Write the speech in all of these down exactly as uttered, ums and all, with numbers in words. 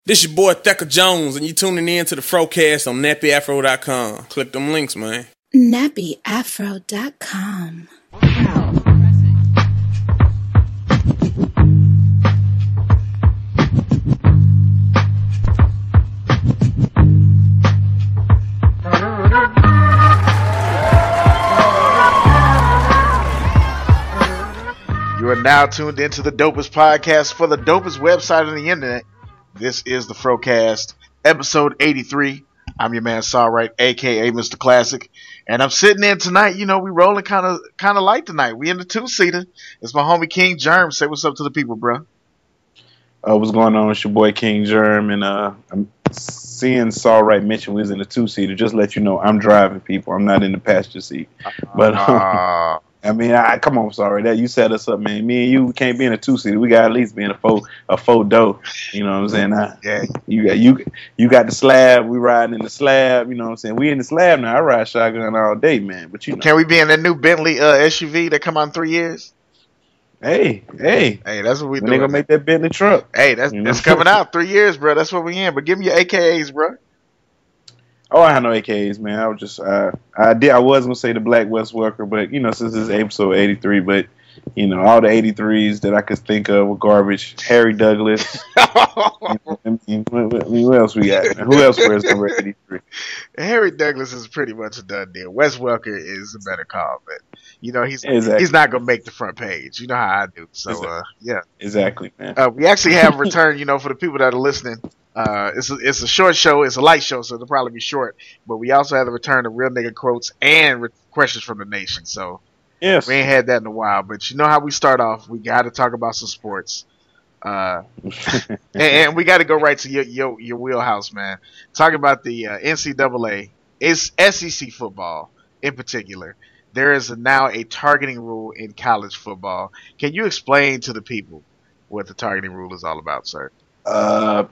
This your boy Thecka Jones, and you tuning in to the Frocast on nappy afro dot com. Click them links, man. nappy afro dot com. You are now tuned into the dopest podcast for the dopest website on the internet. This is the Frocast, episode eighty-three. I'm your man Sawright, aka Mister Classic, and I'm sitting in tonight. You know, we rolling kind of kind of light tonight. We in the two seater. It's my homie King Germ. Say what's up to the people, bro. Uh, what's going on? It's your boy King Germ, and uh, I'm seeing Sawright mention we was in the two seater. Just let you know, I'm driving, people. I'm not in the passenger seat, but. Uh, I mean, I come on, sorry that you set us up, man. Me and you can't be in a two seater. We got to at least be in a four, a four door. You know what I'm saying? I, yeah. You got you, you got the slab. We riding in the slab. You know what I'm saying? We in the slab now. I ride shotgun all day, man. But you know, can we be in that new Bentley uh, S U V that come out in three years? Hey, hey, hey, that's what we when doing. They gonna make that Bentley truck? Hey, that's you know? that's coming out three years, bro. That's what we in. But give me your A K As, bro. Oh, I have no A K As, man. I was just, uh, I did, I was gonna say the Black West Worker, but you know, since this is episode eighty-three, but you know, all the eighty-threes that I could think of were garbage. Harry Douglas. I, mean, what else we got? Who else wears number eighty-three? Harry Douglas is pretty much a done deal. Wes Welker is a better call, but you know, he's exactly. he's not gonna make the front page. You know how I do. So, exactly. uh, yeah, exactly, man. Uh, we actually have returned. You know, for the people that are listening. Uh, it's a, it's a short show. It's a light show, so it'll probably be short. But we also have the return of real nigga quotes and re- questions from the nation. So yes, we ain't had that in a while. But you know how we start off. We got to talk about some sports. Uh, and, and we got to go right to your, your your wheelhouse, man. Talking about the uh, N C double A, it's S E C football in particular. There is a, now a targeting rule in college football. Can you explain to the people what the targeting rule is all about, sir? Uh.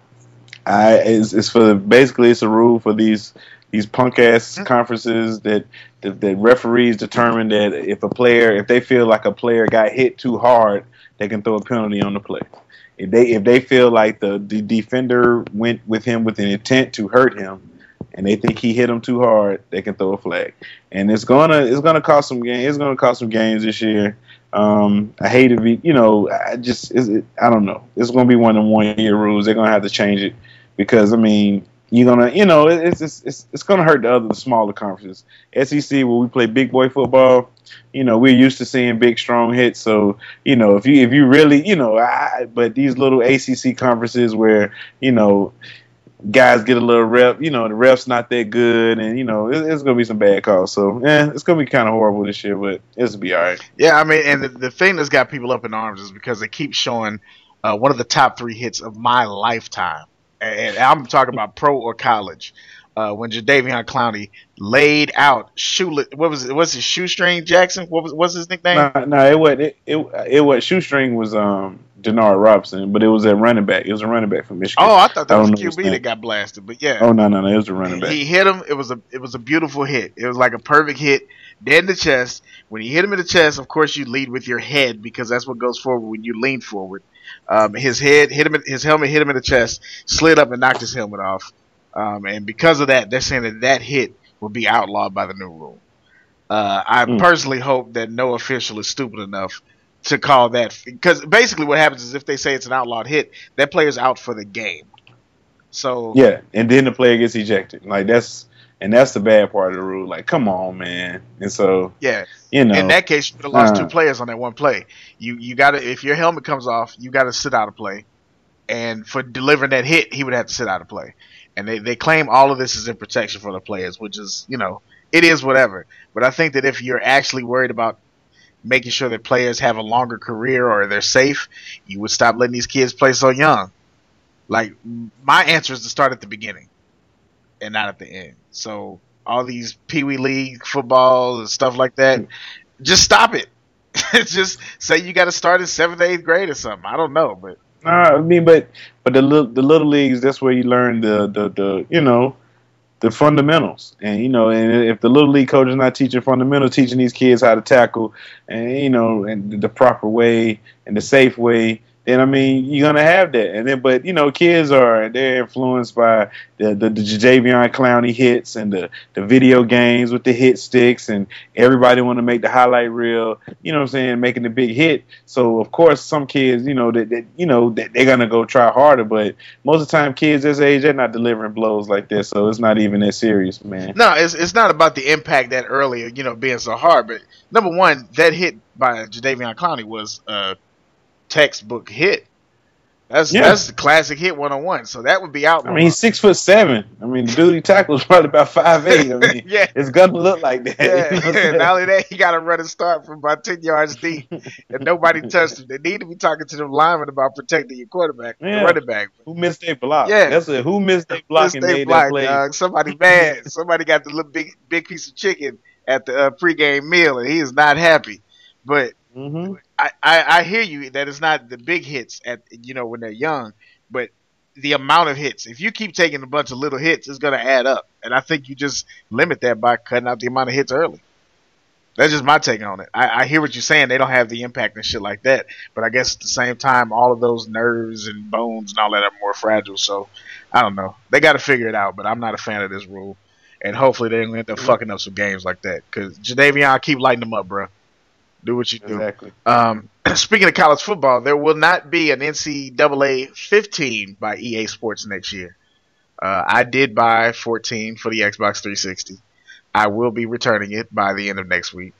I it's, it's for basically it's a rule for these these punk ass conferences that, that that referees determine that if a player if they feel like a player got hit too hard, they can throw a penalty on the play. If they if they feel like the, the defender went with him with an intent to hurt him, and they think he hit him too hard, they can throw a flag. And it's gonna it's gonna cost some games. It's gonna cost some games this year. Um, I hate to be, you know, I just it, I don't know. It's gonna be one of the one year rules. They're gonna have to change it. Because I mean, you're gonna, you know, it's it's it's, it's gonna hurt the other the smaller conferences. S E C, where we play big boy football, you know, we're used to seeing big strong hits. So you know, if you if you really, you know, I, but these little A C C conferences where you know guys get a little rep, you know, the ref's not that good, and you know, it, it's gonna be some bad calls. So yeah, it's gonna be kind of horrible this year, but it's gonna be all right. Yeah, I mean, and the, the thing that's got people up in arms is because they keep showing uh, one of the top three hits of my lifetime. And I'm talking about pro or college. Uh, when Jadeveon Clowney laid out shoe, what was it? Was it Shoestring Jackson? What was what's his nickname? No, no, it was it it, it was Shoestring was um Denard Robinson, but it was a running back. It was a running back from Michigan. Oh, I thought that I was know Q B that got blasted, but yeah. Oh no, no, no, it was a running back. He hit him. It was a it was a beautiful hit. It was like a perfect hit, dead in the chest. When you hit him in the chest, of course you lead with your head because that's what goes forward when you lean forward. Um, his head hit him. His helmet hit him in the chest, slid up and knocked his helmet off. Um, and because of that, they're saying that that hit will be outlawed by the new rule. Uh, I mm. personally hope that no official is stupid enough to call that, because basically what happens is if they say it's an outlawed hit, that player's out for the game. So yeah, and then the player gets ejected. Like that's and that's the bad part of the rule. Like, come on, man. And so yeah, you know, in that case, you would have lost uh, two players on that one play. You you got to if your helmet comes off, you got to sit out of play. And for delivering that hit, he would have to sit out of play. And they, they claim all of this is in protection for the players, which is, you know, it is whatever. But I think that if you're actually worried about making sure that players have a longer career or they're safe, you would stop letting these kids play so young. Like, my answer is to start at the beginning and not at the end. So all these Pee Wee League football and stuff like that, just stop it. Just say you got to start in seventh, eighth grade or something. I don't know, but uh, I mean, but but the little the little leagues, that's where you learn the the, the you know the fundamentals. And you know, and if the little league coach is not teaching fundamentals, teaching these kids how to tackle, and you know, and the proper way and the safe way, then I mean you're gonna have that. And then, but you know, kids are they're influenced by the the, the Jadeveon Clowney hits and the, the video games with the hit sticks, and everybody want to make the highlight reel. You know what I'm saying? Making the big hit. So of course, some kids, you know, that, that you know that they're gonna go try harder. But most of the time, kids this age they're not delivering blows like this, so it's not even that serious, man. No, it's it's not about the impact that earlier, you know, being so hard. But number one, that hit by Jadeveon Clowney was a textbook hit. That's Yeah. that's the classic hit one on one. So that would be out. I mean, he's six foot seven. I mean, the dude he tackles probably about five eight. I mean, Yeah. it's gonna look like that. Yeah, You know what I'm saying? not only that, he got to run and start from about ten yards deep, and nobody touched him. They need to be talking to them linemen about protecting your quarterback, Yeah. the running back. Who missed their block? Yeah. That's it. Who missed their block and They made block, that play? dog. Somebody mad. Somebody got the little big big piece of chicken at the uh, pregame meal, and he is not happy. But Mm-hmm. I, I, I hear you that it's not the big hits at you know when they're young, but the amount of hits. If you keep taking a bunch of little hits, it's going to add up, and I think you just limit that by cutting out the amount of hits early. That's just my take on it. I, I hear what you're saying. They don't have the impact and shit like that, but I guess at the same time, all of those nerves and bones and all that are more fragile. So I don't know. They got to figure it out, but I'm not a fan of this rule, and hopefully they don't end up fucking up some games like that. Because Jadeveon, keep lighting them up, bro. Do what you do. Exactly. Um, speaking of college football, there will not be an N C double A fifteen by E A Sports next year. Uh, I did buy fourteen for the Xbox three sixty. I will be returning it by the end of next week.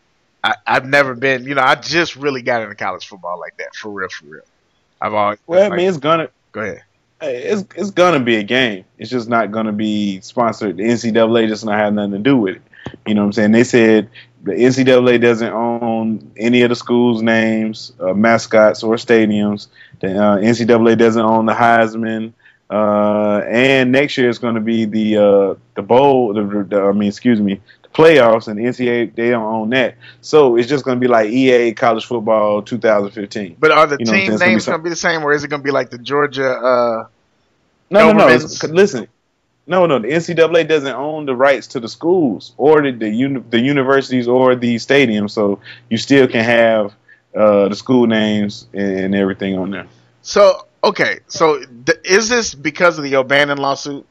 I, I've never been, you know, I just really got into college football like that, for real, for real. I've always Well, I like, mean, it's gonna go ahead. it's it's gonna be a game. It's just not gonna be sponsored. The N C double A just not have nothing to do with it. You know what I'm saying? They said the N C double A doesn't own any of the schools' names, uh, mascots, or stadiums. The uh, N C double A doesn't own the Heisman. Uh, and next year it's going to be the uh, the bowl. The, the, I mean, excuse me, the playoffs, and the N C double A they don't own that. So it's just going to be like E A College Football twenty fifteen. But are the You know what I'm team saying? names It's gonna going to be the same, or is it going to be like the Georgia? Uh, No, no, no. Dobermans? It's- Listen, no, no. The N C double A doesn't own the rights to the schools or the the, uni- the universities or the stadiums, so you still can have uh, the school names and everything on there. so okay, so th- is this because of the O'Bannon lawsuit?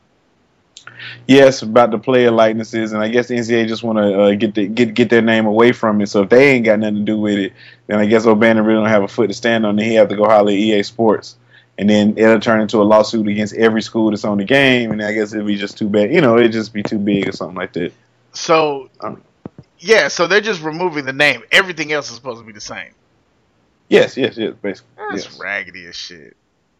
Yes, about the player likenesses, and I guess the N C double A just want to uh, get the, get get their name away from it. So if they ain't got nothing to do with it, then I guess O'Bannon really don't have a foot to stand on. Then he have to go holler at E A Sports. And then it'll turn into a lawsuit against every school that's on the game, and I guess it'd be just too bad. You know, it'd just be too big or something like that. So Um, yeah, so they're just removing the name. Everything else is supposed to be the same. Yes, yes, yes, basically. That's Yes. raggedy as shit.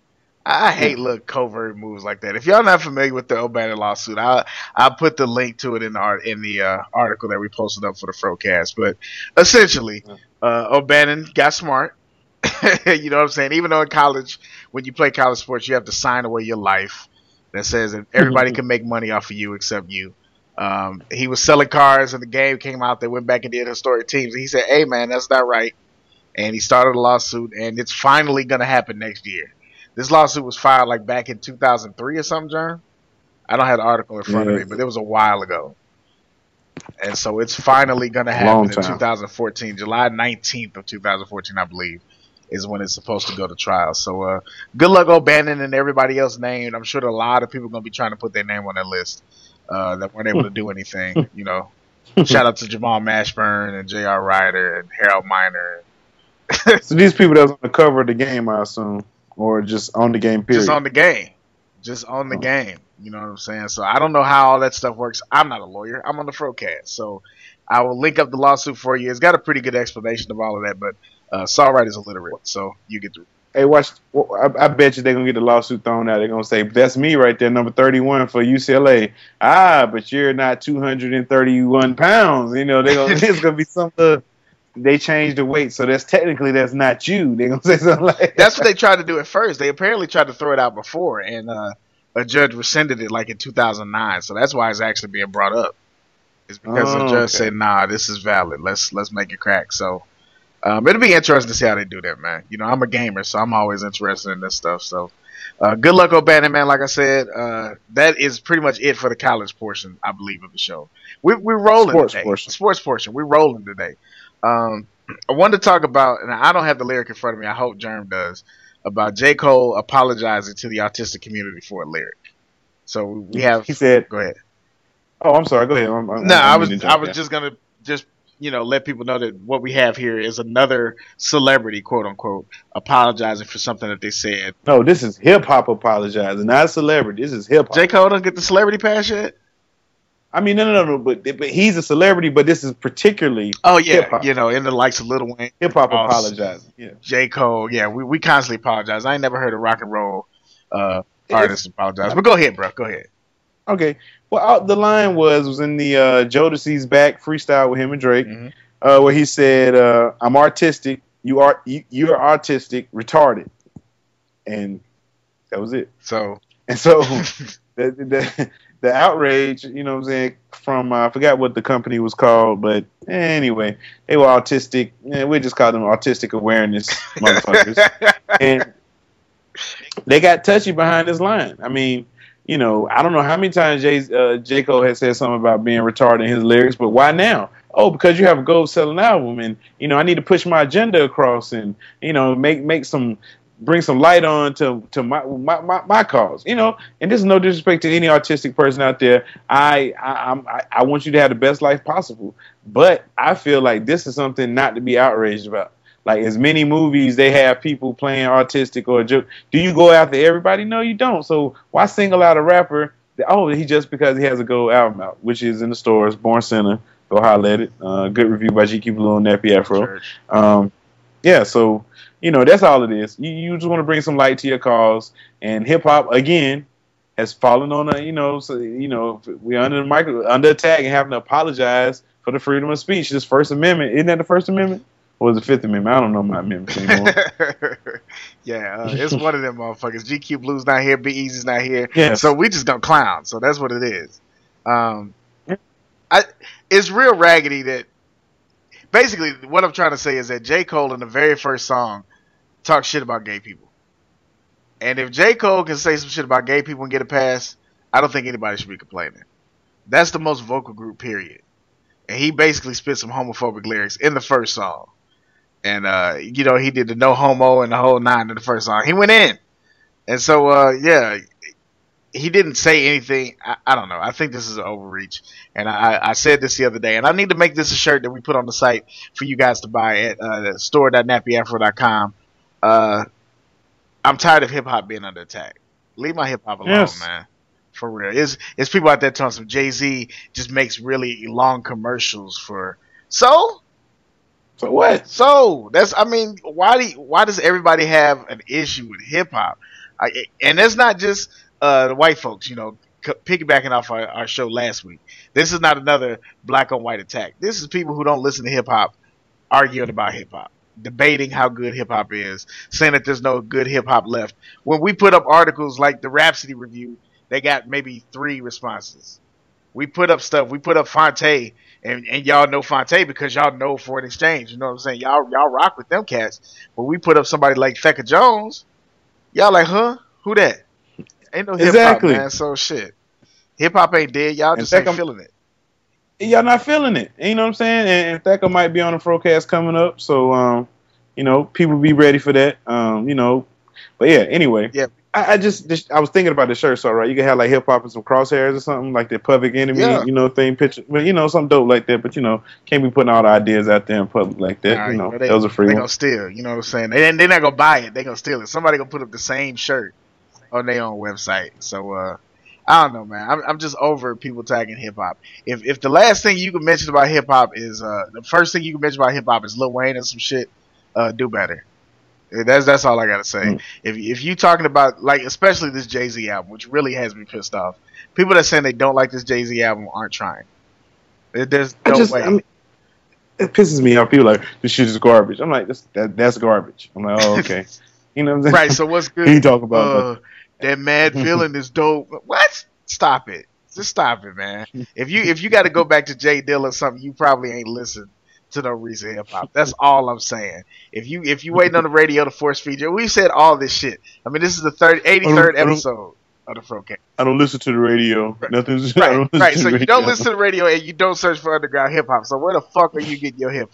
I I hate little covert moves like that. If y'all not familiar with the O'Bannon lawsuit, I'll I'll put the link to it in the art in the uh, article that we posted up for the Frocast. But essentially, uh, O'Bannon got smart. You know what I'm saying? Even though in college, when you play college sports, you have to sign away your life that says that everybody can make money off of you except you. Um, he was selling cars, and the game came out. They went back and did historic teams. And he said, "Hey, man, that's not right." And he started a lawsuit, and it's finally going to happen next year. This lawsuit was filed like back in two thousand three or something, John. I don't have the article in front of Yeah. me, but it was a while ago. And so it's finally going to Long happen in time. two thousand fourteen, July nineteenth of two thousand fourteen, I believe, is when it's supposed to go to trial. So uh, good luck, O'Bannon, and everybody else named. I'm sure that a lot of people are going to be trying to put their name on that list uh, that weren't able to do anything. You know, shout out to Jamal Mashburn and J R. Ryder and Harold Miner. So these people that's on the cover of the game, I assume, or just on the game period. Just on the game. Just on the Oh. game. You know what I'm saying? So I don't know how all that stuff works. I'm not a lawyer. I'm on the Frocast. So I will link up the lawsuit for you. It's got a pretty good explanation of all of that, but uh, Sawright is illiterate, so you get to. Hey, watch! I, I bet you they're gonna get the lawsuit thrown out. They're gonna say that's me right there, number thirty-one for U C L A. Ah, but you're not two hundred and thirty-one pounds. You know, they gonna it's gonna be something. They changed the weight, so that's technically that's not you. They're gonna say something like That's what they tried to do at first. They apparently tried to throw it out before, and uh, a judge rescinded it like in two thousand nine. So that's why it's actually being brought up. It's because Oh, the judge okay. said, "Nah, this is valid. Let's let's make it crack." So um, it'll be interesting to see how they do that, man. You know, I'm a gamer, so I'm always interested in this stuff. So uh, good luck, O'Bannon, man. Like I said, uh, that is pretty much it for the college portion, I believe, of the show. We, we're rolling Sports today. portion. Sports portion. We're rolling today. Um, I wanted to talk about, and I don't have the lyric in front of me. I hope Germ does. about J. Cole apologizing to the autistic community for a lyric. So we have. He said, "Go ahead." Oh, I'm sorry. Go ahead. I'm, I'm, no, I'm I was I was down. just gonna just you know let people know that what we have here is another celebrity, quote unquote, apologizing for something that they said. No, this is hip hop apologizing, not a celebrity. This is hip hop. J. Cole don't get the celebrity pass yet. I mean, no, no, no, no, but but he's a celebrity, but this is particularly oh yeah, hip-hop. You know, in the likes of Lil Wayne, Hip hop Ross, apologizing. Yeah, J. Cole, yeah, we, we constantly apologize. I ain't never heard a rock and roll uh, artist apologize. But go ahead, bro. Go ahead. Okay. Well, out, the line was was in the uh, Jodeci's Back freestyle with him and Drake, mm-hmm. uh, where he said, uh, "I'm artistic. You are you, you're artistic, retarded," and that was it. So and so the, the the outrage, you know what I'm saying, from uh, I forgot what the company was called, but anyway, they were autistic. Yeah, we just called them autistic awareness motherfuckers, and they got touchy behind this line. I mean. You know, I don't know how many times Jay, uh, J. Cole has said something about being retarded in his lyrics, but why now? Oh, because you have a gold-selling album, and you know I need to push my agenda across, and you know make make some bring some light on to to my my, my, my cause. You know, and this is no disrespect to any artistic person out there. I I, I'm, I I want you to have the best life possible, but I feel like this is something not to be outraged about. Like, as many movies, they have people playing autistic or joke. Do you go after everybody? No, you don't. So why single out a rapper that, oh, he just because he has a gold album out, which is in the stores, Born Center, go holler at it. Uh, good review by G Q Blue and Nappy Afro. Um, yeah, so, you know, that's all it is. You, you just want to bring some light to your cause. And hip-hop, again, has fallen on a, you know, so, you know, we're under, the micro, under attack and having to apologize for the freedom of speech. This First Amendment, isn't that the First Amendment? Or was it Fifth Amendment? I don't know my amendments anymore. yeah, uh, it's one of them motherfuckers. G Q Blue's not here. Big Easy's not here. Yes. So we just gonna clown. So that's what it is. Um, I it's real raggedy that basically what I'm trying to say is that J. Cole in the very first song talks shit about gay people. And if J. Cole can say some shit about gay people and get a pass, I don't think anybody should be complaining. That's the most vocal group, period. And he basically spit some homophobic lyrics in the first song. And, uh, you know, he did the no homo and the whole nine in the first song. He went in. And so, uh, yeah, he didn't say anything. I, I don't know. I think this is an overreach. And I, I said this the other day. And I need to make this a shirt that we put on the site for you guys to buy at uh, store dot nappy afro dot com. Uh, I'm tired of hip-hop being under attack. Leave my hip-hop alone, yes. man. For real. It's, it's people out there telling some Jay-Z just makes really long commercials for... So... So what? So that's, I mean, why do you, why does everybody have an issue with hip hop? And that's not just uh, the white folks, you know, c- piggybacking off our, our show last week. This is not another black on white attack. This is people who don't listen to hip hop arguing about hip hop, debating how good hip hop is, saying that there's no good hip hop left. When we put up articles like the Rhapsody review, they got maybe three responses. We put up stuff. We put up Fonte. And, and y'all know Fonte because y'all know Foreign Exchange. You know what I'm saying? Y'all y'all rock with them cats. But we put up somebody like Thecka Jones. Y'all like, huh? Who that? Ain't no hip hop, exactly. man. So shit. Hip hop ain't dead. Y'all just Thecka, ain't feeling it. Y'all not feeling it. You know what I'm saying? And, and Thecka might be on the Frocast coming up. So, um, you know, people be ready for that. Um, you know, but yeah, anyway. Yeah. I, I just, just I was thinking about the shirt, so right, you can have like hip hop and some crosshairs or something like the Public Enemy, yeah. you know, thing picture, but you know, something dope like that. But you know, can't be putting all the ideas out there in public like that. Nah, you know, you know they, those are free. They ones. gonna steal. You know what I'm saying? They they're not gonna buy it. They gonna steal it. Somebody gonna put up the same shirt on their own website. So uh, I don't know, man. I'm I'm just over people tagging hip hop. If if the last thing you can mention about hip hop is uh the first thing you can mention about hip hop is Lil Wayne and some shit, uh, do better. That's that's all I gotta say. Mm. If if you talking about like especially this Jay-Z album, which really has me pissed off, people that saying they don't like this Jay-Z album aren't trying. There's no just, way. I mean, it pisses me off. People are like this shit is garbage. I'm like that's that, that's garbage. I'm like oh okay, you know what I'm saying? Right. So what's good? You talk about uh, that Mad Feeling is dope. What? Stop it. Just stop it, man. If you if you got to go back to Jay Dilla or something, you probably ain't listened to no recent hip hop. That's all I'm saying. If you if you waiting on the radio to force feed you, we said all this shit. I mean, this is the third, eighty-third episode of the Frocast. I don't listen to the radio. Right. Nothing's right. I don't right. to So the you don't listen to the radio and you don't search for underground hip hop. So where the fuck are you getting your hip hop?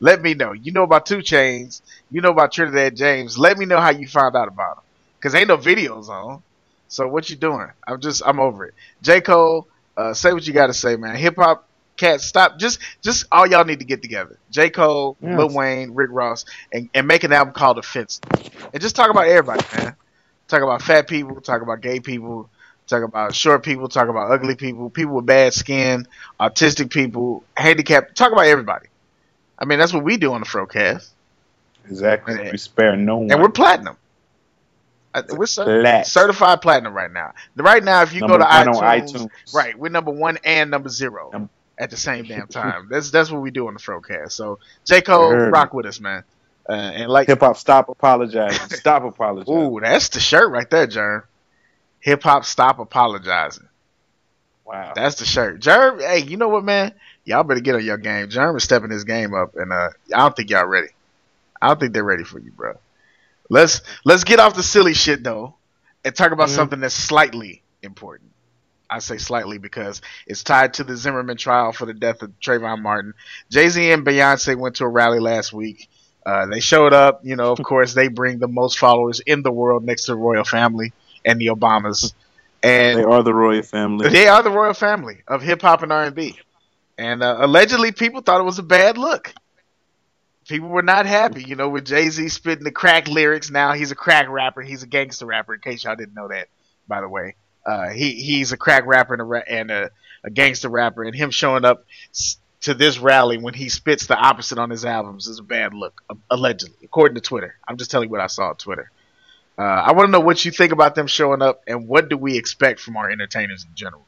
Let me know. You know about Two Chains. You know about Trinidad James. Let me know how you found out about him. Because ain't no videos on. So what you doing? I'm just, I'm over it. J. Cole, uh, say what you got to say, man. Hip-hop cats, stop. Just just all y'all need to get together. J. Cole, yes. Lil Wayne, Rick Ross, and, and make an album called Offensive. And just talk about everybody, man. Talk about fat people. Talk about gay people. Talk about short people. Talk about ugly people. People with bad skin. Autistic people. Handicapped. Talk about everybody. I mean, that's what we do on the Frocast. Exactly. And, we spare no one. And we're platinum. We're cert- certified platinum right now. Right now, if you number go to iTunes, iTunes, right, we're number one and number zero um, at the same damn time. that's that's what we do on the Frocast. So, J. Cole, rock with us, man. Uh, and like hip hop, stop apologizing. Stop apologizing. Ooh, that's the shirt right there, Jerm. Hip hop, stop apologizing. Wow, that's the shirt, Jerm. Hey, you know what, man? Y'all better get on your game. Jerm is stepping his game up, and uh, I don't think y'all ready. I don't think they're ready for you, bro. Let's let's get off the silly shit though, and talk about mm-hmm. something that's slightly important. I say slightly because it's tied to the Zimmerman trial for the death of Trayvon Martin. Jay-Z and Beyonce went to a rally last week. Uh, they showed up. You know, of course, they bring the most followers in the world next to the royal family and the Obamas. And they are the royal family. They are the royal family of hip hop and R and B. And uh, allegedly, people thought it was a bad look. People were not happy, you know, with Jay-Z spitting the crack lyrics. Now he's a crack rapper. He's a gangster rapper, in case y'all didn't know that, by the way. Uh, he He's a crack rapper and, a, ra- and a, a gangster rapper, and him showing up s- to this rally when he spits the opposite on his albums is a bad look, uh, allegedly, according to Twitter. I'm just telling you what I saw on Twitter. Uh, I want to know what you think about them showing up, and what do we expect from our entertainers in general?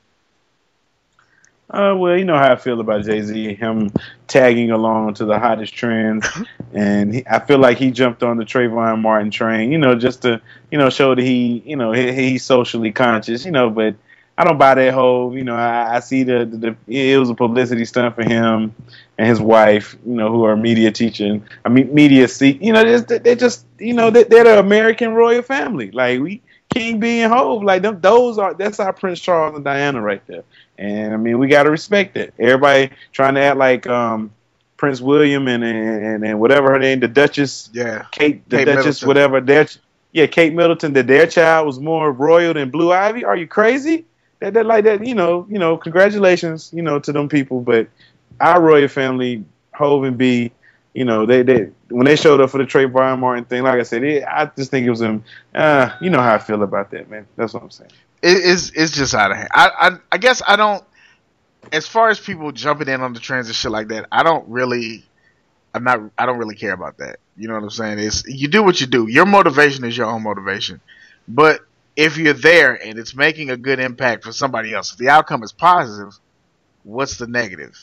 Uh, well, you know how I feel about Jay-Z, him tagging along to the hottest trends, and he, I feel like he jumped on the Trayvon Martin train, you know, just to, you know, show that he, you know, he, he's socially conscious, you know, but I don't buy that whole, you know, I, I see the, the, the, it was a publicity stunt for him and his wife, you know, who are media teaching, I mean, media see, you know, they're, they're just, you know, they're, they're the American royal family, like we, King B and Hov, like them, those are, that's our Prince Charles and Diana right there. And I mean, we got to respect it. Everybody trying to act like um, Prince William and, and and whatever her name, the Duchess, yeah, Kate, the Kate Duchess, Middleton. whatever. Their, yeah, Kate Middleton. That their child was more royal than Blue Ivy. Are you crazy? That that like that. You know, you know. Congratulations, you know, to them people. But our royal family, Hov and B, you know, they they when they showed up for the Trayvon Martin thing, like I said, it, I just think it was them. Uh, you know how I feel about that, man. That's what I'm saying. It's it's just out of hand. I, I I guess I don't. As far as people jumping in on the trends and shit like that, I don't really. I'm not. I don't really care about that. You know what I'm saying? It's you do what you do. Your motivation is your own motivation. But if you're there and it's making a good impact for somebody else, if the outcome is positive, what's the negative?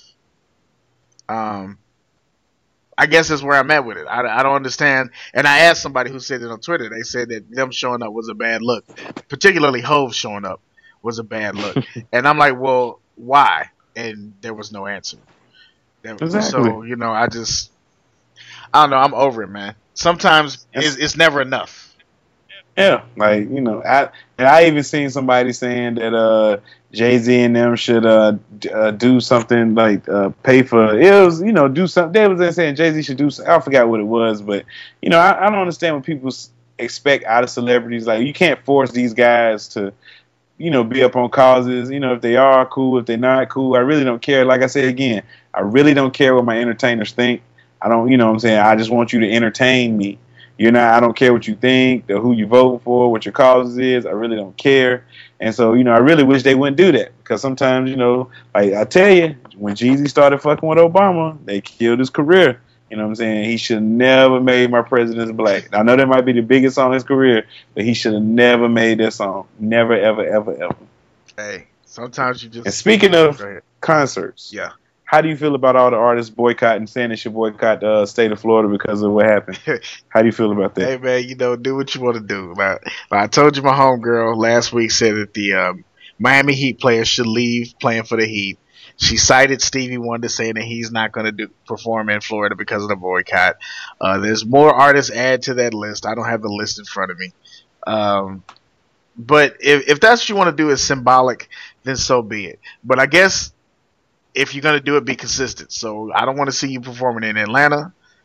Um. I guess that's where I'm at with it. I, I don't understand. And I asked somebody who said it on Twitter. They said that them showing up was a bad look. Particularly Hov showing up was a bad look. And I'm like, well, why? And there was no answer. There, exactly. So, you know, I just, I don't know. I'm over it, man. Sometimes it's, it's never enough. Yeah, like, you know, I and I even seen somebody saying that uh, Jay-Z and them should uh, d- uh, do something like uh, pay for it was, you know, do something. They was saying Jay-Z should do something. I forgot what it was, but, you know, I, I don't understand what people expect out of celebrities. Like, you can't force these guys to, you know, be up on causes. You know, if they are cool, if they're not cool, I really don't care. Like I said again, I really don't care what my entertainers think. I don't, you know what I'm saying? I just want you to entertain me. You're not, I don't care what you think, or who you vote for, what your cause is. I really don't care. And so, you know, I really wish they wouldn't do that. Because sometimes, you know, like I tell you, when Jeezy started fucking with Obama, they killed his career. You know what I'm saying? He should have never made My President's Black. I know that might be the biggest song in his career, but he should have never made that song. Never, ever, ever, ever. Hey, sometimes you just... And speaking of concerts, yeah. How do you feel about all the artists boycotting, saying they should boycott the uh, state of Florida because of what happened? How do you feel about that? Hey, man, you know, do what you want to do. Like, like I told you, my homegirl last week said that the um, Miami Heat players should leave playing for the Heat. She cited Stevie Wonder saying that he's not going to do perform in Florida because of the boycott. Uh, there's more artists add to that list. I don't have the list in front of me. Um, but if, if that's what you want to do is symbolic, then so be it. But I guess... if you're going to do it, be consistent. So I don't want to see you performing in Atlanta.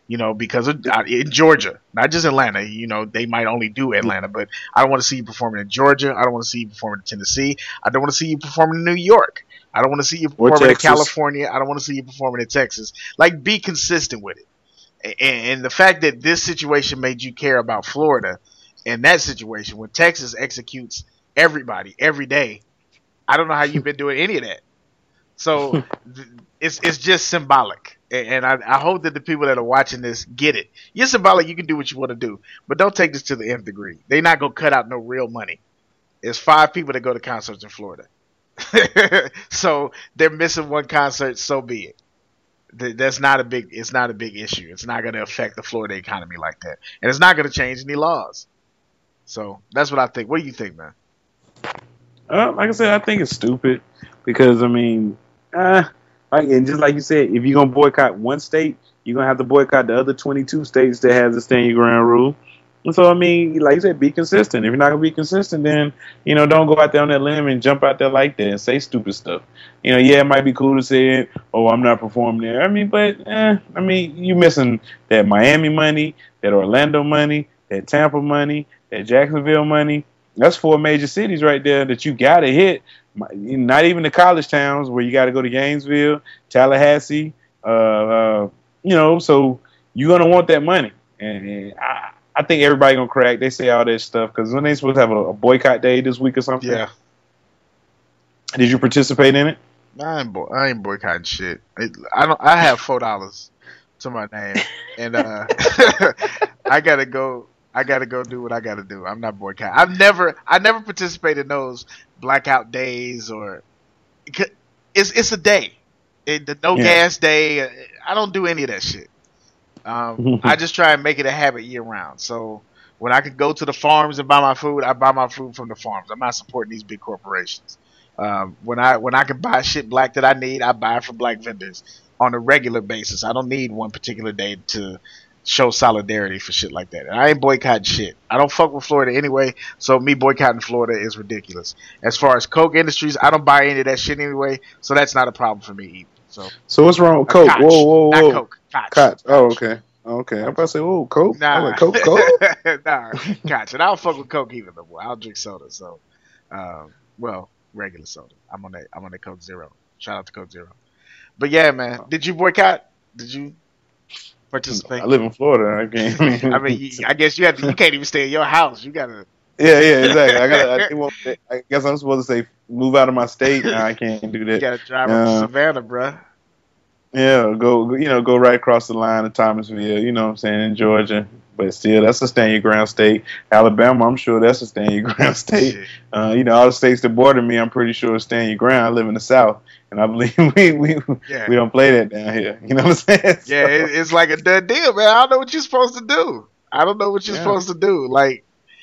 You know, because of, uh, in Georgia, not just Atlanta. You know, they might only do Atlanta, but I don't want to see you performing in Georgia. I don't want to see you performing in Tennessee. I don't want to see you performing in New York. I don't want to see you performing in California. I don't want to see you performing in Texas. Like, be consistent with it. And, and the fact that this situation made you care about Florida, and that situation when Texas executes everybody every day, I don't know how you've been doing any of that. So th- it's it's just symbolic. And I, I hope that the people that are watching this get it. You're symbolic. You can do what you want to do, but don't take this to the nth degree. They're not gonna cut out no real money. There's five people that go to concerts in Florida, so they're missing one concert. So be it. That's not a big. It's not a big issue. It's not gonna affect the Florida economy like that, and it's not gonna change any laws. So that's what I think. What do you think, man? Uh, like I said, I think it's stupid because I mean, uh, like, and just like you said, if you're gonna boycott one state, you're gonna have to boycott the other twenty-two states that has the stand your ground rule. And so I mean, like you said, be consistent. If you're not gonna be consistent, then you know, don't go out there on that limb and jump out there like that and say stupid stuff. You know, yeah, it might be cool to say it. Oh, I'm not performing there. I mean, but eh, I mean, you're missing that Miami money, that Orlando money, that Tampa money, that Jacksonville money. That's four major cities right there that you gotta hit. Not even the college towns where you got to go to Gainesville, Tallahassee, uh, uh, you know, so you're going to want that money. And, and I, I think everybody going to crack. They say all that stuff because when they supposed to have a, a boycott day this week or something. Yeah. Did you participate in it? I ain't, boy- I ain't boycotting shit. It, I don't. I have four dollars to my name, and uh, I gotta go. I gotta go do what I gotta do. I'm not boycotting. I've never, I never participated in those blackout days or. It's it's a day, it, the no yeah. gas day. I don't do any of that shit. Um, I just try and make it a habit year round. So when I could go to the farms and buy my food, I buy my food from the farms. I'm not supporting these big corporations. Um, when I when I can buy shit black that I need, I buy it from black vendors on a regular basis. I don't need one particular day to show solidarity for shit like that. And I ain't boycotting shit. I don't fuck with Florida anyway, so me boycotting Florida is ridiculous. As far as Coke Industries, I don't buy any of that shit anyway, so that's not a problem for me either. So, so what's wrong with Coke? Koch, whoa, whoa, whoa. Not Coke. Koch. Koch. Oh, okay. Okay. I'm about to say, oh, Coke. Nah. Like, Coke, Coke? nah, Koch. And I don't fuck with Coke either no more. I'll drink soda, so, um, well, regular soda. I'm on that, I'm on that Coke Zero. Shout out to Coke Zero. But yeah, man. Did you boycott? Did you participate? I live in Florida. I can't. I mean, you, I guess you have to, you can't even stay in your house. You gotta. Yeah, yeah, exactly. I gotta. I, I guess I'm supposed to say move out of my state. No, I can't do that. You gotta drive up uh, to Savannah, bruh. Yeah, go. You know, go right across the line to Thomasville. You know what I'm saying, in Georgia. But still, that's a stand your ground state. Alabama, I'm sure that's a stand your ground state. Uh, you know, all the states that border me, I'm pretty sure stand your ground. I live in the South, and I believe we we yeah. we don't play that down here. You know what I'm saying? So, yeah, it, it's like a done deal, man. I don't know what you're supposed to do. I don't know what you're yeah. supposed to do. Like,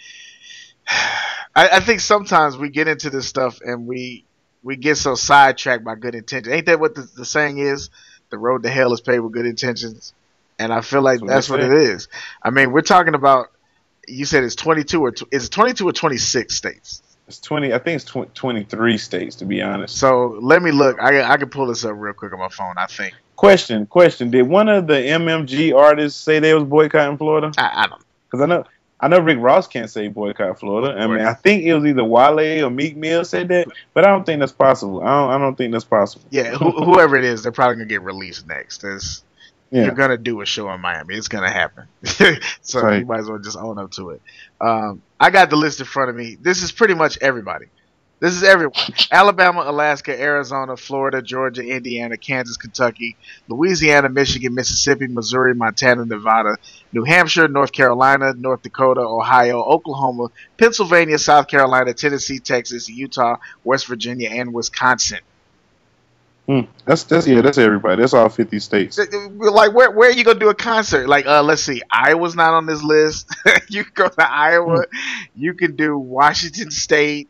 I, I think sometimes we get into this stuff and we we get so sidetracked by good intentions. Ain't that what the, the saying is? The road to hell is paved with good intentions. And I feel like that's, that's what, what it is. I mean, we're talking about. You said it's twenty-two or is it twenty-two or twenty-six states? It's twenty. I think it's tw- twenty-three states, to be honest. So let me look. I I can pull this up real quick on my phone. I think. Question, question. Did one of the M M G artists say they was boycotting Florida? I, I don't. Because I know I know Rick Ross can't say boycott Florida. I mean, I think it was either Wale or Meek Mill said that, but I don't think that's possible. I don't. I don't think that's possible. Yeah, wh- whoever it is, they're probably gonna get released next. There's. Yeah. You're gonna do a show in Miami. It's gonna happen. So right. You might as well just own up to it. Um, I got the list in front of me. This is pretty much everybody. This is everyone. Alabama, Alaska, Arizona, Florida, Georgia, Indiana, Kansas, Kentucky, Louisiana, Michigan, Mississippi, Missouri, Montana, Nevada, New Hampshire, North Carolina, North Dakota, Ohio, Oklahoma, Pennsylvania, South Carolina, Tennessee, Texas, Utah, West Virginia, and Wisconsin. Hmm. That's that's yeah, that's everybody. That's all fifty states. Like where where are you gonna do a concert? Like uh, let's see, Iowa's not on this list. You can go to Iowa. Hmm. You can do Washington State.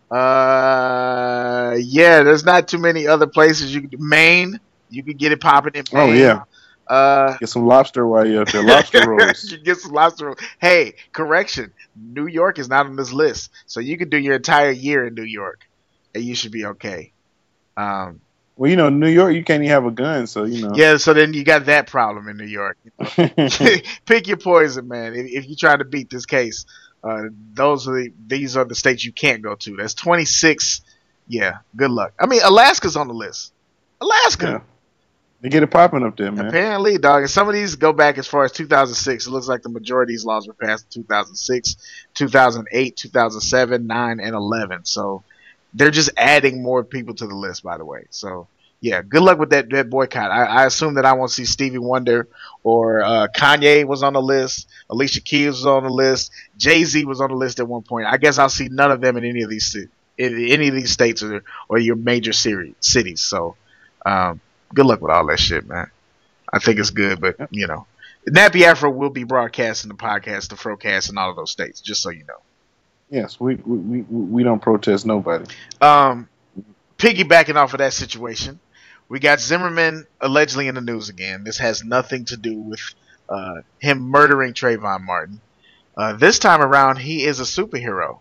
Uh, yeah, there's not too many other places you can do. Maine, you can get it popping in Maine. Oh yeah. Uh, get some lobster while you're up there. Lobster rolls. You get some lobster rolls. Hey, correction. New York is not on this list, so you can do your entire year in New York, and you should be okay. Um. Well, you know, New York, you can't even have a gun, so you know. Yeah, so then you got that problem in New York. You know? Pick your poison, man. If, if you're trying to beat this case, uh, those are the, these are the states you can't go to. That's twenty-six. Yeah, good luck. I mean, Alaska's on the list. Alaska. Yeah. They get it popping up there, man. Apparently, dog. And some of these go back as far as two thousand six. It looks like the majority of these laws were passed in two thousand six, two thousand eight, two thousand seven, nine, and eleven. So they're just adding more people to the list, by the way. So, yeah, good luck with that, that boycott. I, I assume that I won't see Stevie Wonder or uh, Kanye was on the list. Alicia Keys was on the list. Jay-Z was on the list at one point. I guess I'll see none of them in any of these in any of these states or, or your major series, cities. So, um, good luck with all that shit, man. I think it's good, but, you know. Nappy Afro will be broadcasting the podcast, the Frocast, in all of those states, just so you know. Yes, we we, we, we don't protest nobody. Um, piggybacking off of that situation, we got Zimmerman allegedly in the news again. This has nothing to do with uh, him murdering Trayvon Martin. Uh, this time around, he is a superhero.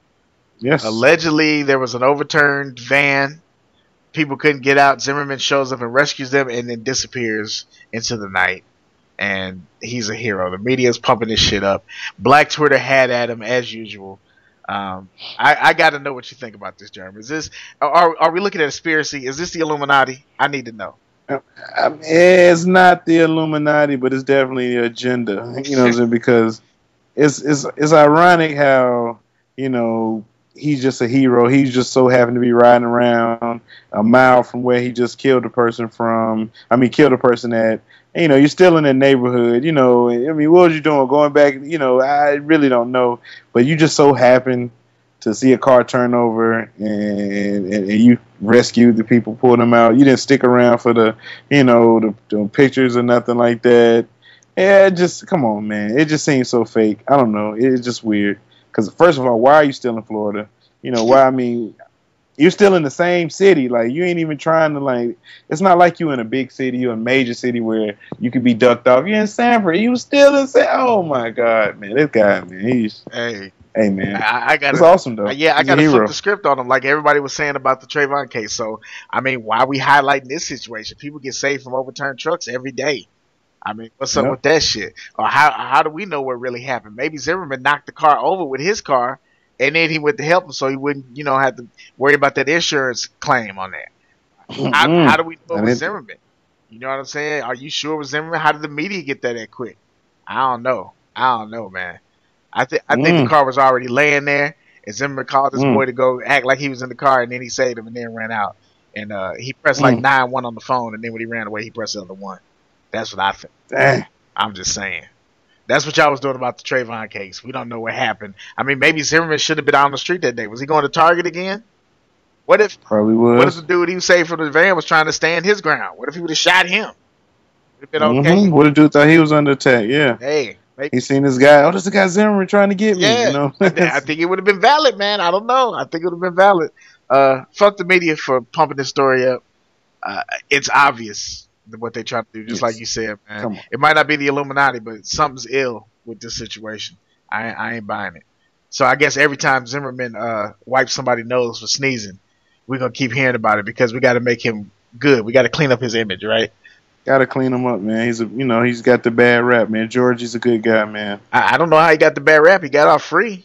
Yes. Allegedly, there was an overturned van. People couldn't get out. Zimmerman shows up and rescues them and then disappears into the night. And he's a hero. The media is pumping this shit up. Black Twitter had at him as usual. Um, I, I got to know what you think about this, Jeremy. Is this are are we looking at a conspiracy? Is this the Illuminati? I need to know. Um, it's not the Illuminati, but it's definitely the agenda. You know what I'm saying? Because it's it's it's ironic how, you know, he's just a hero. He's just so happened to be riding around a mile from where he just killed a person from. I mean, killed a person at. You know, you're still in the neighborhood. You know, I mean, what was you doing? Going back? You know, I really don't know. But you just so happened to see a car turn over, and, and, and you rescued the people, pulled them out. You didn't stick around for the, you know, the, the pictures or nothing like that. Yeah, just come on, man. It just seems so fake. I don't know. It's just weird. Because first of all, why are you still in Florida? You know, why? I mean, you're still in the same city. Like, you ain't even trying to, like, it's not like you in a big city, you're a major city where you could be ducked off. You're in Sanford. You still in Sanford. Oh, my God, man. This guy, man, he's, hey, hey man. I, I got It's awesome, though. Yeah, I He's got a to flip hero. the script on him like everybody was saying about the Trayvon case. So, I mean, why are we highlighting this situation? People get saved from overturned trucks every day. I mean, what's up Yep. with that shit? Or how how do we know what really happened? Maybe Zimmerman knocked the car over with his car, and then he went to help him so he wouldn't, you know, have to worry about that insurance claim on that. How, Mm-mm. how do we know I it was didn't- Zimmerman? You know what I'm saying? Are you sure it was Zimmerman? How did the media get that that quick? I don't know. I don't know, man. I think I think Mm. the car was already laying there, and Zimmerman called his Mm. boy to go act like he was in the car, and then he saved him, and then ran out. And uh, he pressed like Mm. nine one on the phone, and then when he ran away, he pressed the other one. That's what I think. Dang. I'm just saying. That's what y'all was doing about the Trayvon case. We don't know what happened. I mean, maybe Zimmerman should have been out on the street that day. Was he going to Target again? What if Probably what if was. the dude he was saved from the van was trying to stand his ground? What if he would have shot him? Would have been okay. Mm-hmm. What a dude thought he was under attack, yeah. Hey, maybe, He seen this guy, oh, this is the guy Zimmerman trying to get me, yeah. you know? I, thi- I think it would have been valid, man. I don't know. I think it would have been valid. Uh, fuck the media for pumping this story up. Uh, it's obvious what they try to do, just Yes. like you said, man. Come on. It might not be the Illuminati, but something's ill with this situation. I, I ain't buying it. So I guess every time Zimmerman uh, wipes somebody's nose for sneezing, we're going to keep hearing about it because we got to make him good. We got to clean up his image, right? Gotta clean him up, man. He's a, you know, he's got the bad rap, man. Georgie's a good guy, man. I, I don't know how he got the bad rap. He got off free.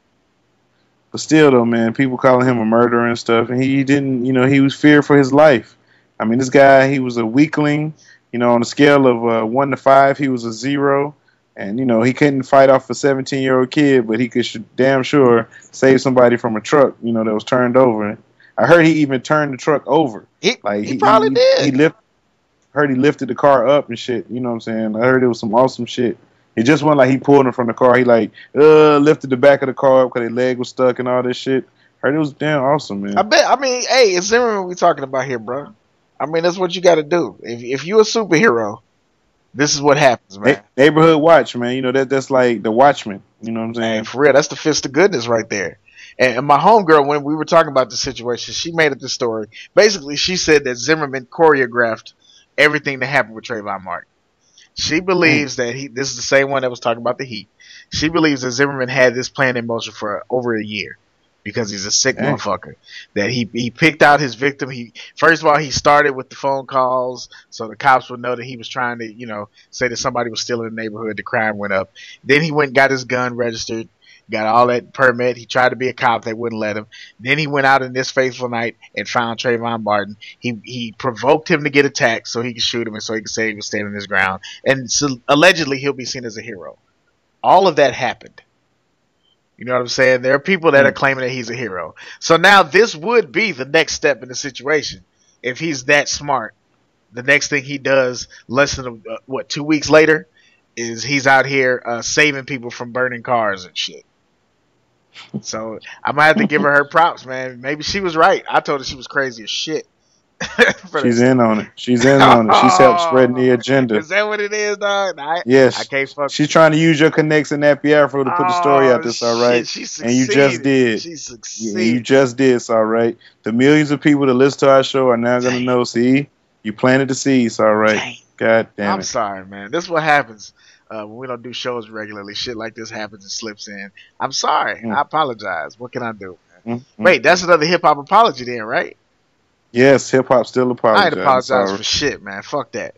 But still, though, man, people calling him a murderer and stuff, and he didn't, you know, he was feared for his life. I mean, this guy, he was a weakling. You know, on a scale of uh, one to five, he was a zero. And, you know, he couldn't fight off a seventeen-year-old kid, but he could sh- damn sure save somebody from a truck, you know, that was turned over. I heard he even turned the truck over. He, Like he, probably he, did. He lift, heard he lifted the car up and shit. You know what I'm saying? I heard it was some awesome shit. It just wasn't like he pulled him from the car. He like uh lifted the back of the car up because his leg was stuck and all this shit. Heard it was damn awesome, man. I bet. I mean, hey, it's Zimmerman we talking about here, bro. I mean, that's what you got to do. If if you're a superhero, this is what happens, man. Na- neighborhood watch, man. You know that that's like the Watchmen. You know what I'm saying? And for real, that's the fist of goodness right there. And, and my homegirl, when we were talking about the situation, she made up the story. Basically, she said that Zimmerman choreographed everything that happened with Trayvon Martin. She believes that he, this is the same one that was talking about the Heat. She believes that Zimmerman had this plan in motion for over a year. because he's a sick Dang. motherfucker. That he he picked out his victim. He first of all he started with the phone calls so the cops would know that he was trying to, you know, say that somebody was still in the neighborhood. The crime went up. Then he went and got his gun registered, got all that permit. He tried to be a cop, they wouldn't let him. Then he went out in this fateful night and found Trayvon Martin. He he provoked him to get attacked so he could shoot him and so he could say he was standing his ground. And so allegedly he'll be seen as a hero. All of that happened. You know what I'm saying? There are people that are claiming that he's a hero. So now this would be the next step in the situation. If he's that smart, the next thing he does less than, uh, what, two weeks later, is he's out here uh, saving people from burning cars and shit. So I might have to give her her props, man. Maybe she was right. I told her she was crazy as shit. She's in on it. She's in on it. She's helped spreading the agenda. Is that what it is, dog? I, yes. I can't fuck. She's trying to use your connects in Nappy Afro to put the story out this, all right? She and you just did. She Yeah, succeeded. you just did, all right? The millions of people that listen to our show are now going to know, see, you planted the seeds, all right? Dang. God damn I'm it. sorry, man. This is what happens uh, when we don't do shows regularly. Shit like this happens and slips in. I'm sorry. Mm. I apologize. What can I do? Mm, mm. Wait, that's another hip hop apology then, right? Yes, hip-hop still I apologizes. ain't apologize for shit, man. Fuck that.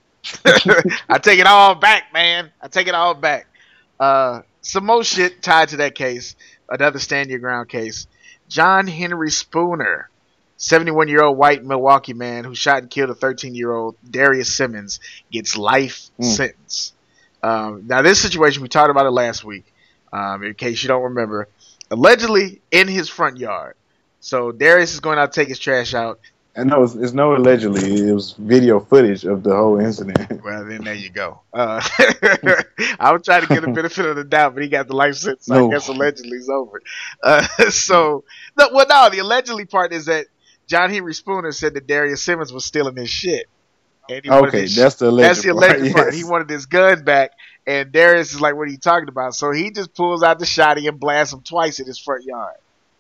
I take it all back, man. I take it all back. Uh, some more shit tied to that case. Another stand your ground case. John Henry Spooner, seventy-one-year-old white Milwaukee man who shot and killed a thirteen-year-old Darius Simmons, gets life Mm. sentence. Um, now, this situation, we talked about it last week. Um, in case you don't remember, allegedly in his front yard. So Darius is going out to take his trash out. And no, it's, it's no allegedly. It was video footage of the whole incident. Well, then there you go. Uh, I was trying to get the benefit of the doubt, but he got the life sentence. So No. I guess allegedly is over. Uh, so, no, well, no, the allegedly part is that John Henry Spooner said that Darius Simmons was stealing his shit. And he wanted Okay, his- that's the alleged that's the part, alleged part. yes. He wanted his gun back, and Darius is like, "What are you talking about?" So he just pulls out the shotty and blasts him twice in his front yard.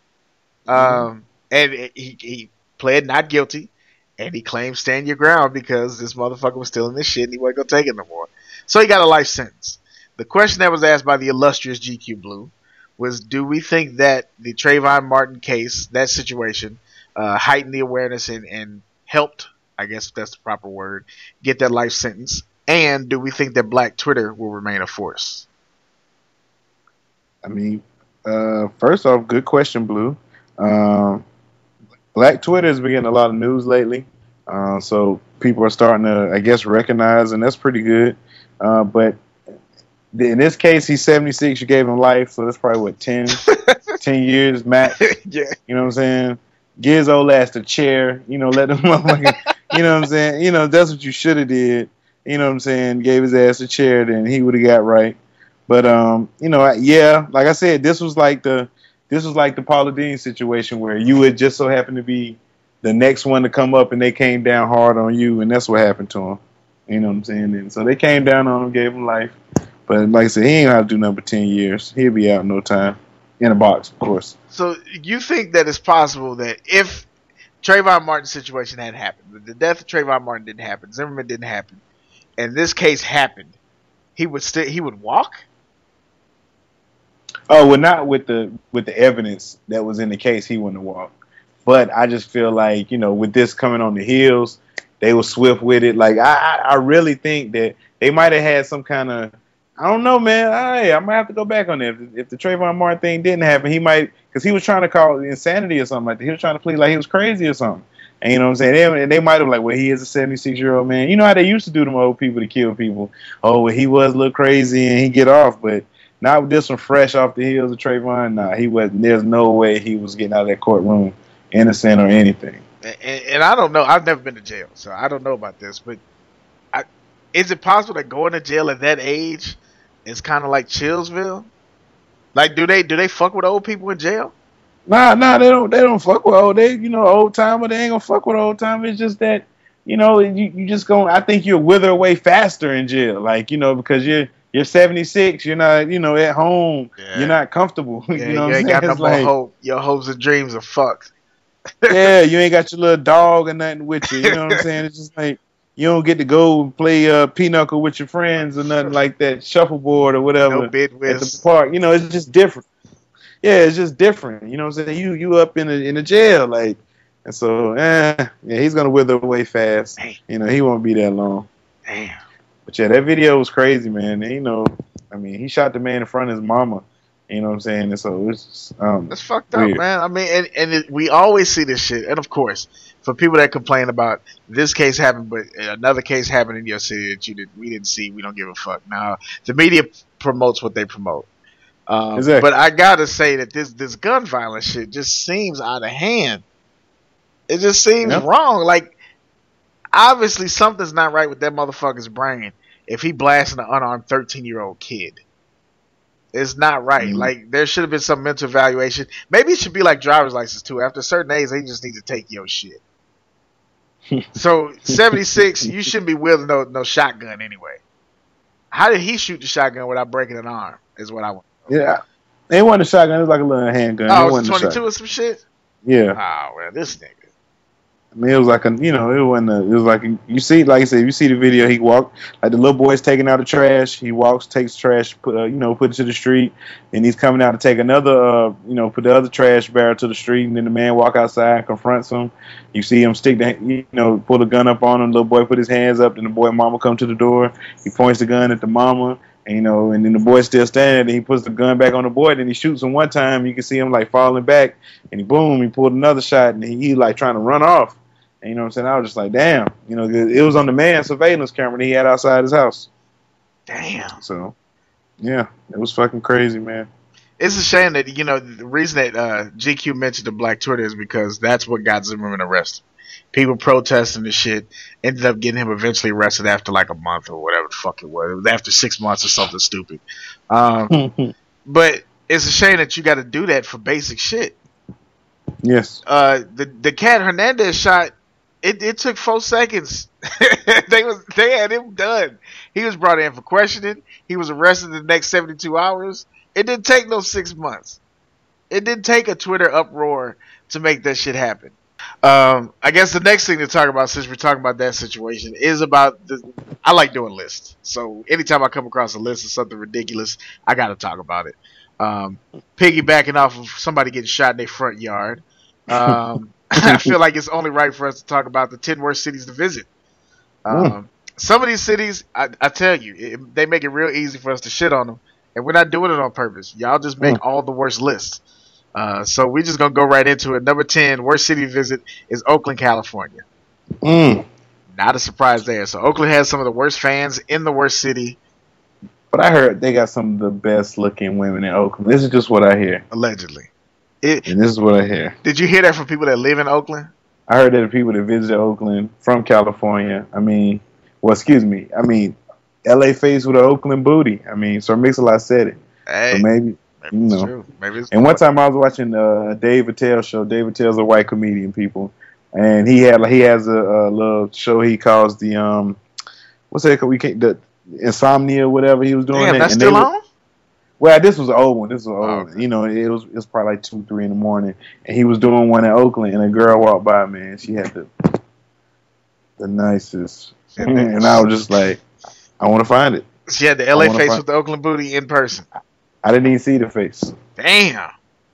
Um, and it- he he pled not guilty, and he claimed stand your ground because this motherfucker was stealing this shit and he wasn't gonna take it no more. So he got a life sentence. The question that was asked by the illustrious G Q Blue was, do we think that the Trayvon Martin case, that situation, uh, heightened the awareness and, and helped, I guess if that's the proper word, get that life sentence? And do we think that Black Twitter will remain a force? I mean, uh, first off, good question, Blue. Um, Black Twitter has been getting a lot of news lately, uh, so people are starting to, I guess, recognize, and that's pretty good. Uh, but in this case, he's seventy-six. You gave him life, so that's probably what ten, ten years max. Yeah. You know what I'm saying? Give his old ass the chair. You know, let him motherfucking. You know what I'm saying? You know, that's what you should have did. You know what I'm saying? Gave his ass a chair, then he would have got right. But um, you know, yeah, like I said, this was like the this was like the Paula Deen situation where you would just so happen to be the next one to come up, and they came down hard on you, and that's what happened to him. You know what I'm saying? And so they came down on him, gave him life. But like I said, he ain't gonna have to do number ten years. He'll be out in no time. In a box, of course. So you think that it's possible that if Trayvon Martin's situation had happened, the death of Trayvon Martin didn't happen, Zimmerman didn't happen, and this case happened, he would still he would walk? Oh, well, not with the with the evidence that was in the case, he wouldn't have walked. But I just feel like, you know, with this coming on the heels, they were swift with it. Like I, I I really think that they might have had some kind of, I don't know, man. I, I might have to go back on that. If, if the Trayvon Martin thing didn't happen, he might, because he was trying to call it insanity or something like that. He was trying to plead like he was crazy or something. And you know what I'm saying? They, and they might have like, well, he is a seventy-six-year-old man. You know how they used to do them old people to kill people. Oh, well, he was a little crazy and he get off, but not with this one fresh off the heels of Trayvon. Nah, he wasn't. There's no way he was getting out of that courtroom innocent or anything. And, and I don't know. I've never been to jail, so I don't know about this. But I, is it possible that going to jail at that age is kind of like Chillsville? Like, do they do they fuck with old people in jail? Nah, nah, they don't. They don't fuck with old. They, you know, old timer. They ain't gonna fuck with old timer. It's just that, you know, you you just gonna. I think you'll wither away faster in jail. Like, you know, because you're you're seventy-six. You're not, you know, at home. Yeah. You're not comfortable. Yeah, you you, know, what ain't I'm got saying? no It's more like, hope. Your hopes and dreams are fucked. yeah, you ain't got your little dog or nothing with you. You know what I'm saying? It's just like you don't get to go and play uh, pinochle with your friends or nothing like that, shuffleboard or whatever No bid at whist. the park. You know, it's just different. yeah, it's just different. You know what I'm saying? You you up in a in a jail, like, and so eh, yeah, he's gonna wither away fast. Damn. You know, he won't be that long. Damn. But yeah, that video was crazy, man. And, you know, I mean, he shot the man in front of his mama. You know what I'm saying? And so it's just, um, That's fucked weird. up, man. I mean, and, and it, we always see this shit. And of course, for people that complain about this case happened, but another case happened in your city that you did, we didn't see, we don't give a fuck. Now, the media promotes what they promote. Um, Exactly. But I gotta say that this this gun violence shit just seems out of hand. It just seems Yep. wrong. Like, obviously something's not right with that motherfucker's brain if he blasting an unarmed thirteen year old kid. It's not right. Mhm. Like, there should have been some mental evaluation. Maybe it should be like driver's license too. After a certain age, they just need to take your shit. So seventy-six, you shouldn't be wielding no no shotgun anyway. How did he shoot the shotgun without breaking an arm? Is what I want. Yeah. It wasn't a shotgun. It was like a little handgun. Oh, it it was wasn't a twenty-two shotgun. or some shit. Yeah. Oh, well, this nigga. I mean, it was like a, you know, it wasn't a, it was like, a, you see, like I said, you see the video, he walked, like the little boy's taking out the trash, he walks, takes trash, put, uh, you know, put it to the street, and he's coming out to take another, uh, you know, put the other trash barrel to the street, and then the man walk outside and confronts him. You see him stick the, you know, pull the gun up on him, little boy put his hands up, and the boy mama come to the door, he points the gun at the mama, and, you know, and then the boy's still standing, and he puts the gun back on the boy, and he shoots him one time, you can see him, like, falling back, and he, boom, he pulled another shot, and he, he like, trying to run off. And you know what I'm saying? I was just like, damn. You know, it was on the man's surveillance camera that he had outside his house. Damn. So, yeah, it was fucking crazy, man. It's a shame that, you know, the reason that uh, G Q mentioned the Black Twitter is because that's what got Zimmerman arrested. People protesting the shit ended up getting him eventually arrested after like a month or whatever the fuck it was. It was after six months or something stupid. Um, but it's a shame that you got to do that for basic shit. Yes. Uh, the the cat Hernandez shot. It it took four seconds. they was they had him done. He was brought in for questioning. He was arrested the next seventy-two hours. It didn't take no six months. It didn't take a Twitter uproar to make that shit happen. Um, I guess the next thing to talk about, since we're talking about that situation, is about the. I like doing lists. So anytime I come across a list of something ridiculous, I got to talk about it. Um, piggybacking off of somebody getting shot in their front yard. Um, I feel like it's only right for us to talk about the ten worst cities to visit. Um, Mm. Some of these cities, I, I tell you, it, they make it real easy for us to shit on them, and we're not doing it on purpose. Y'all just make Mm. all the worst lists. Uh, so we're just gonna go right into it. Number ten, worst city to visit is Oakland, California. Mm. Not a surprise there. So Oakland has some of the worst fans in the worst city, But I heard they got some of the best looking women in Oakland. This is just what I hear. allegedly. It, And this is what I hear. did you hear that from people that live in Oakland? I heard that the people that visited Oakland from California, I mean, well, excuse me, I mean, L A faced with an Oakland booty. I mean, Sir Mix-a-Lot said it. Hey, So maybe, maybe you it's know. true. Maybe it's And one time I was watching uh, a Dave Attell show. Dave Attell's a white comedian, people, and he had he has a, a little show he calls the um, what's that called? We can't the Insomnia, whatever he was doing. Damn, that. that's And still they were- on? Well, this was an old one. This was an old Oh, one. okay. You know, it was it was probably like two, three in the morning, and he was doing one in Oakland, and a girl walked by, man. She had the the nicest, Yeah, and I was just like, I want to find it. She had the L A I wanna face find- with the Oakland booty in person. I didn't even see the face. Damn.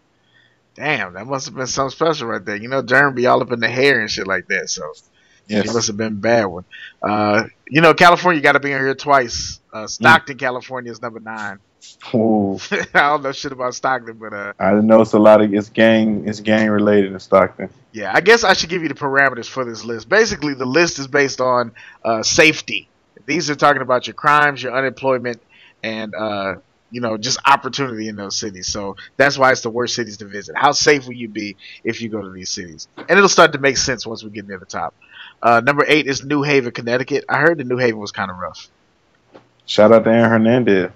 Damn, that must have been something special right there. You know, Jerm be all up in the hair and shit like that, so Yes. it must have been a bad one. Uh, you know, California got to be in here twice. Uh, Stockton, California is number nine. Ooh, I don't know shit about Stockton, but uh, I didn't know it's a lot of it's gang it's gang related in Stockton. yeah, I guess I should give you the parameters for this list. Basically, the list is based on uh, safety. These are talking about your crimes, your unemployment, and uh, you know, just opportunity in those cities. So that's why it's the worst cities to visit. How safe will you be if you go to these cities? And it'll start to make sense once we get near the top. Uh, number eight is New Haven, Connecticut. I heard that New Haven was kind of rough. Shout out to Aaron Hernandez.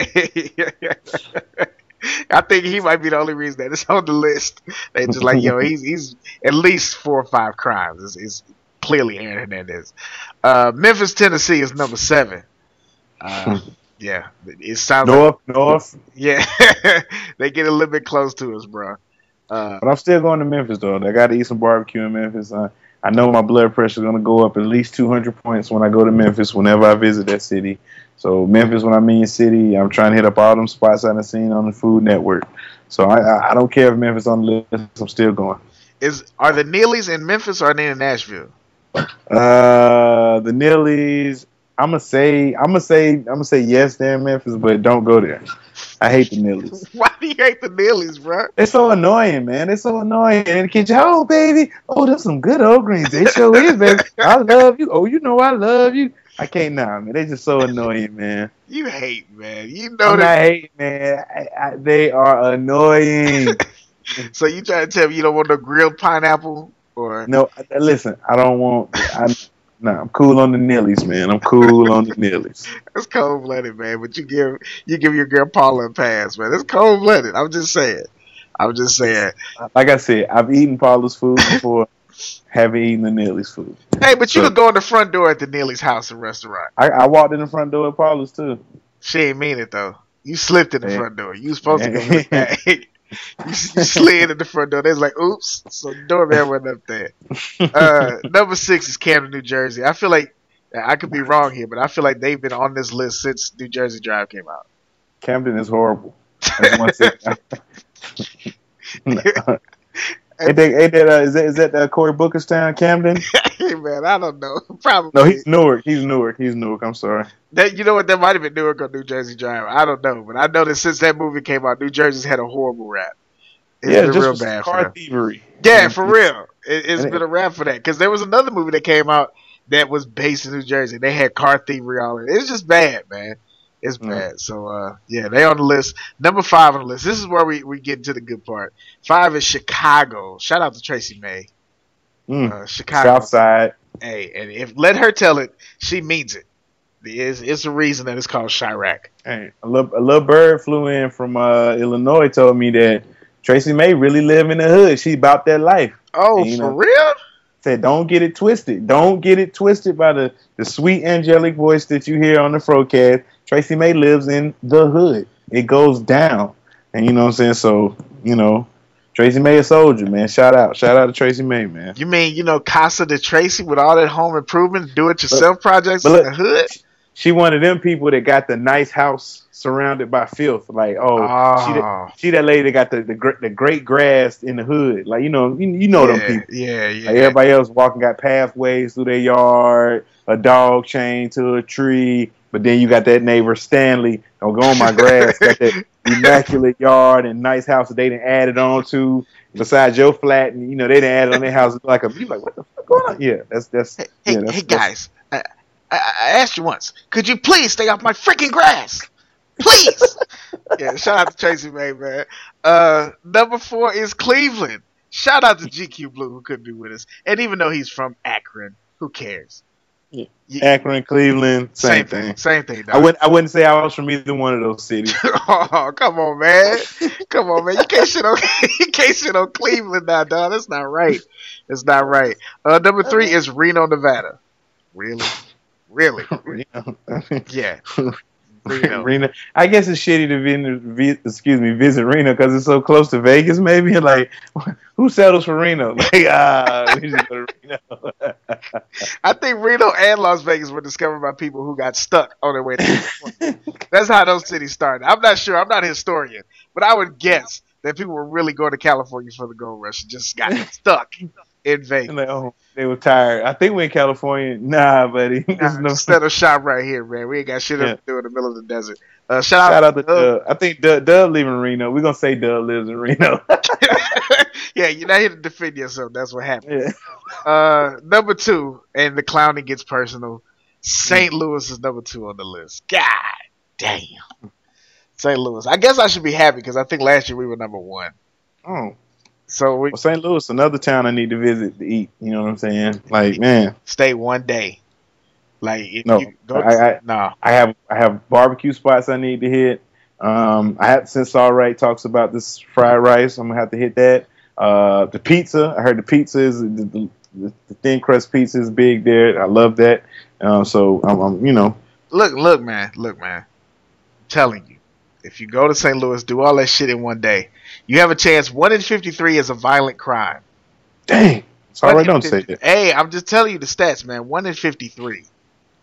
I think he might be the only reason that it's on the list. They just like, yo, he's he's at least four or five crimes. It's, it's clearly Aaron Hernandez. Uh, Memphis, Tennessee is number seven. Uh, yeah, it sounds North, like North. yeah, they get a little bit close to us, bro. Uh, But I'm still going to Memphis though. I got to eat some barbecue in Memphis. Uh, I know my blood pressure is going to go up at least two hundred points when I go to Memphis whenever I visit that city. So Memphis, when I'm in your city, I'm trying to hit up all them spots I've seen on the Food Network. So I, I, I don't care if Memphis on the list. I'm still going. Is are the Neely's in Memphis or are they in Nashville? Uh, the Neely's. I'm gonna say. I'm gonna say. I'm gonna say yes, they're in Memphis, but don't go there. I hate the Neely's. Why do you hate the Neely's, bro? They're so annoying, man. They're so annoying. And the kitchen, oh baby, oh there's some good old greens. They sure is, baby. I love you. Oh, you know I love you. I can't now, man. They just so annoying, man. You hate, man. You know I'm that. not hating, man. I, I, they are annoying. So you trying to tell me you don't want no grilled pineapple or No, listen. I don't want. I, nah, I'm cool on the Neely's, man. I'm cool on the Neely's. That's cold blooded, man. But you give you give your girl Paula a pass, man. That's cold blooded. I'm just saying. I'm just saying. Like I said, I've eaten Paula's food before. Haven't eaten the Neely's food. Hey, but you So- could go in the front door at the Neely's house and restaurant. I, I walked in the front door of Paula's too. She ain't mean it though. You slipped in the Man. front door. You was supposed to go Man. in the back. you, you slid in the front door. They was like, oops. So the doorman went up there. Uh, number six is Camden, New Jersey. I feel like I could be wrong here, but I feel like they've been on this list since New Jersey Drive came out. Camden is horrible. That's one second. No. Ain't that, ain't that, uh, is that is that uh, Cory Booker's town, Camden? Hey man, I don't know. Probably. No, he's Newark. He's Newark. He's Newark. I'm sorry. That, you know what? That might have been Newark or New Jersey Drive. I don't know, but I know that since that movie came out, New Jersey's had a horrible rap. It's yeah, been just real for bad for car them. thievery. Yeah, for real. It, it's And it- been a rap for that because there was another movie that came out that was based in New Jersey. They had car thievery all in it. It's just bad, man. It's Mm. bad. So uh, yeah, they on the list. Number five on the list. This is where we, we get into the good part. Five is Chicago. Shout out to Tracy May. Mm. Uh, Chicago. South Side. Hey, and if let her tell it, she means it. It's, it's a reason that it's called Chirac. Hey, a little, a little bird flew in from uh, Illinois. Told me that Tracy May really live in the hood. She about that life. Oh, And, you for know, real? Said, don't get it twisted. Don't get it twisted by the, the sweet angelic voice that you hear on the Frocast. Tracy May lives in the hood. It goes down. And you know what I'm saying? So, you know, Tracy May a soldier, man. Shout out. Shout out to Tracy May, man. You mean, you know, Casa de Tracy with all that home improvement, do-it-yourself projects but in look- the hood? She one of them people that got the nice house surrounded by filth. Like, oh, she, Oh. that, she that lady that got the, the, gr- the great grass in the hood. Like, you know, you, you know yeah, them people. Yeah, yeah. Like everybody else walking got pathways through their yard, a dog chained to a tree. But then you got that neighbor Stanley, don't go on my grass, got that immaculate yard and nice house that they done added on to. Besides your flat, and you know they done added on their house like a. You like what the fuck going on? Yeah, that's that's. Hey, yeah, hey, that's, hey that's- guys, I, I, I asked you once, could you please stay off my freaking grass? Please! Yeah, shout out to Tracy May, man. Uh, number four is Cleveland. Shout out to G Q Blue, who couldn't be with us. And even though he's from Akron, who cares? Yeah. You- Akron, Cleveland, same, same thing. thing. Same thing, dog. I wouldn't. I wouldn't say I was from either one of those cities. Oh, come on, man. Come on, man. You can't shit on you can't shit on Cleveland now, dog. That's not right. That's not right. Uh, number three is Reno, Nevada. Really? Really? You know, I mean, Yeah. Reno. Reno. I guess it's shitty to vi- vi- excuse me visit Reno because it's so close to Vegas. Maybe like who settles for Reno? Like ah, we just go to Reno. I think Reno and Las Vegas were discovered by people who got stuck on their way to California. That's how those cities started. I'm not sure. I'm not a historian, but I would guess that people were really going to California for the gold rush and just got stuck in Vegas. Like, oh, they were tired. I think we're in California. Nah, buddy. There's no- Instead of shop right here, man. We ain't got shit Yeah. else to do in the middle of the desert. Uh, shout, Shout out to Doug. Dub. I think Dub, Dub leaving Reno. We're gonna say Dub lives in Reno. Yeah, you're not here to defend yourself. That's what happened. Yeah. Uh, number two, and the clowning gets personal. Saint Louis is number two on the list. God damn. Saint Louis. I guess I should be happy because I think last year we were number one. Oh, So we well, Saint Louis, another town I need to visit to eat. You know what I'm saying? Like, man, stay one day. Like if No, you go, I- I- no. I have I have barbecue spots I need to hit. Um, I have since All Right talks about this fried rice. I'm gonna have to hit that. Uh, the pizza. I heard the pizza is the, the, the thin crust pizza is big there. I love that. Um, so I'm, I'm you know. Look, look, man, look, man. I'm telling you, if you go to Saint Louis, do all that shit in one day, you have a chance. One in fifty-three is a violent crime. Dang. So All One Right in don't say fifty that. Hey, I'm just telling you the stats, man. One in fifty-three.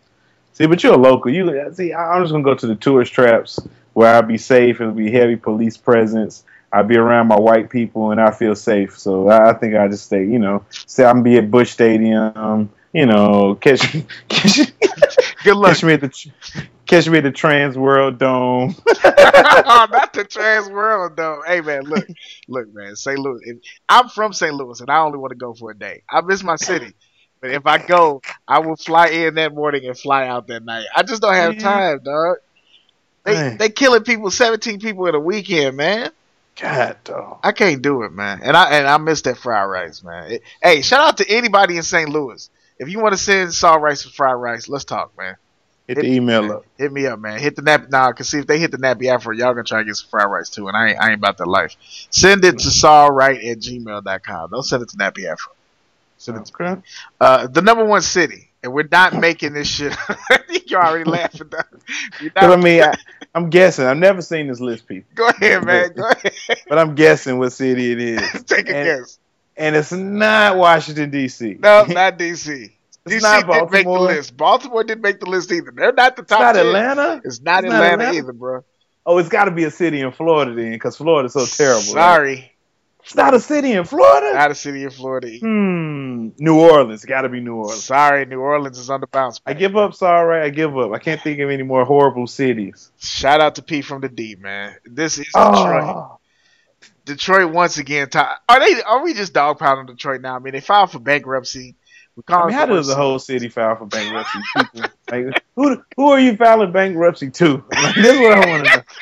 See, but you're a local. You see, I'm just gonna go to the tourist traps where I'll be safe. It'll be heavy police presence. I'll be around my white people and I feel safe. So I think I just stay. You know, say I'm be at Busch Stadium. You know, catch catch, Good luck. catch me at the catch me at the Trans World Dome. Oh, not the Trans World Dome. Hey man, look, look, man. Saint Louis. If, I'm from Saint Louis, and I only want to go for a day. I miss my city, but if I go, I will fly in that morning and fly out that night. I just don't have time, dog. They Dang. they killing people, seventeen people in a weekend, man. God, dog. I can't do it, man. And I and I miss that fried rice, man. It, hey, shout out to anybody in Saint Louis. If you want to send salt rice and fried rice, let's talk, man. Hit the email man. up. Hit me up, man. Hit the nap now, cause see if they hit the Nappy Afro, y'all gonna try to get some fried rice too. And I ain't, I ain't about that life. Send it to sawright at gmail dot com. Don't send it to Nappy Afro. Send it to Okay. uh, the number one city, and we're not making this shit. You're already laughing. Though. You're But I not- mean, I, I'm guessing. I've never seen this list, people. go ahead, man. Go ahead. But I'm guessing what city it is. Take a and, guess. And it's not Washington, D C No, not D C. D C not didn't make the Baltimore. list. Baltimore didn't make the list either. They're not the It's top not ten. Atlanta. It's not It's not Atlanta, Atlanta? either, bro. Oh, it's got to be a city in Florida then, because Florida's so terrible. right? Sorry. It's not a city in Florida? Not a city in Florida either. Hmm. New Orleans. Got to be New Orleans. Sorry, New Orleans is on the bounce I back. give up, sorry. I give up. I can't think of any more horrible cities. Shout out to P from the D, man. This is Detroit. Oh, Detroit once again. T- are they? Are we just dogpiling Detroit now? I mean, they filed for bankruptcy. We I call mean, it how for does the us- whole city file for bankruptcy? People, like, who who are you filing bankruptcy to? Like, this is what I want to know.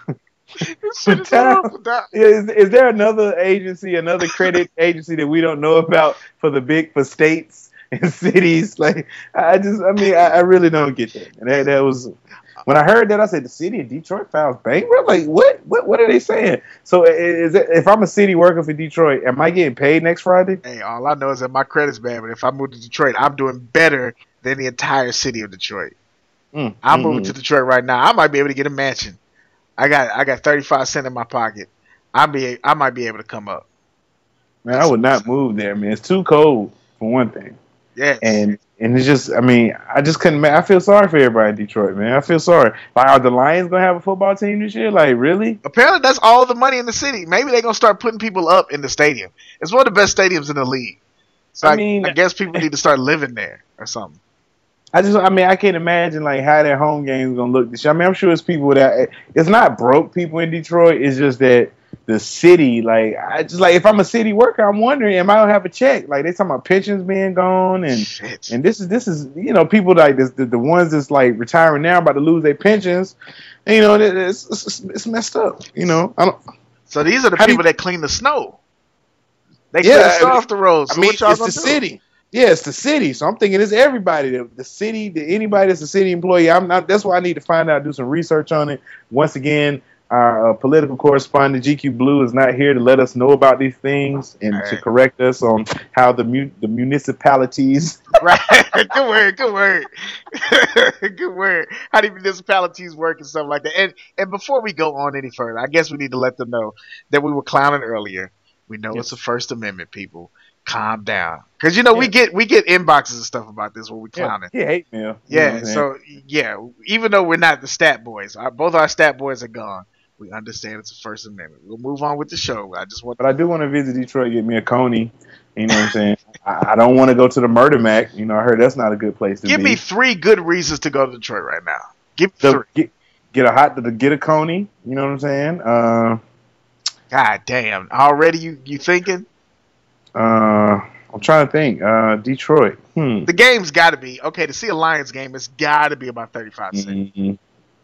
This shit is Town- horrible, dog. Is, is there another agency, another credit agency that we don't know about for the big for states and cities? Like, I just, I mean, I, I really don't get that. And that, that was when I heard that, I said, the city of Detroit files bankrupt. Like, what, what, what are they saying? So, is it, if I'm a city worker for Detroit, am I getting paid next Friday? Hey, all I know is that my credit's bad, but if I move to Detroit, I'm doing better than the entire city of Detroit. Mm, I'm mm, moving mm. to Detroit right now. I might be able to get a mansion. I got I got thirty-five cents in my pocket. I be I might be able to come up. Man, I would not move there, man. It's too cold for one thing, Yes. and and it's just, I mean, I just couldn't. ma- I feel sorry for everybody in Detroit, man. I feel sorry. Like, are the Lions gonna have a football team this year? Like, really? Apparently, that's all the money in the city. Maybe they're gonna start putting people up in the stadium. It's one of the best stadiums in the league. So I I, mean- I guess people need to start living there or something. I just, I mean, I can't imagine like how their home games gonna look this year. I mean, I'm sure it's people that it's not broke people in Detroit. It's just that the city, like, I just like if I'm a city worker, I'm wondering, am I gonna have a check? Like, they talking about pensions being gone, and Shit. and this is this is you know people like this, the the ones that's like retiring now about to lose their pensions. And, you know, it- it's, it's it's messed up. You know, I don't. So these are the How do people you- that clean the snow. They Yeah, clean the snow I mean- off the road. So I mean, what y'all it's gonna the do? city. Yeah, it's the city. So I'm thinking it's everybody. The, the city, the, anybody that's a city employee. I'm not. That's why I need to find out, do some research on it. Once again, our uh, political correspondent G Q Blue is not here to let us know about these things and All to right. correct us on how the mu- the municipalities. Right. Good word. Good word. Good word. How do municipalities work and stuff like that? And and before we go on any further, I guess we need to let them know that we were clowning earlier. We know it's Yes. the First Amendment, people. Calm down, because you know we Yeah. get we get inboxes and stuff about this when we Yeah, clowning. yeah, hate mail. You know Yeah. what I'm saying? So yeah, even though we're not the stat boys, our, both our stat boys are gone. We understand it's the First Amendment. We'll move on with the show. I just want. But I do want to visit Detroit, get me a Coney. You know what I'm saying? I, I don't want to go to the Murder Mac. You know, I heard that's not a good place to Give be. me three good reasons to go to Detroit right now. Give me So three. get, get a hot to get a Coney. You know what I'm saying? Uh, God damn! Already you you thinking? uh, I'm trying to think. Uh, Detroit. Hmm. The game's got to be okay to see a Lions game. It's got to be about thirty-five cents. Mm-mm.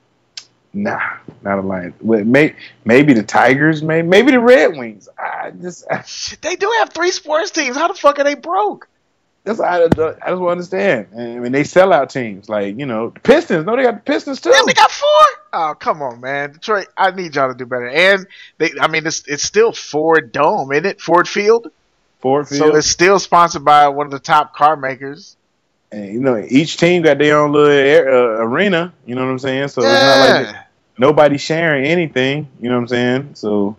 Nah, not a Lions. Wait, may, maybe the Tigers. Maybe maybe the Red Wings. I just I, Shit, they do have three sports teams. How the fuck are they broke? that's I, I just want to understand. I mean, they sell out teams like you know the Pistons. No, they got the Pistons too. Damn, they got four. Oh, come on, man, Detroit. I need y'all to do better. And they, I mean, it's it's still Ford Dome, isn't it? Ford Field. Ford Field. So it's still sponsored by one of the top car makers. And, you know, each team got their own little air, uh, arena. You know what I'm saying? So it's not like Yeah. nobody's sharing anything. You know what I'm saying? So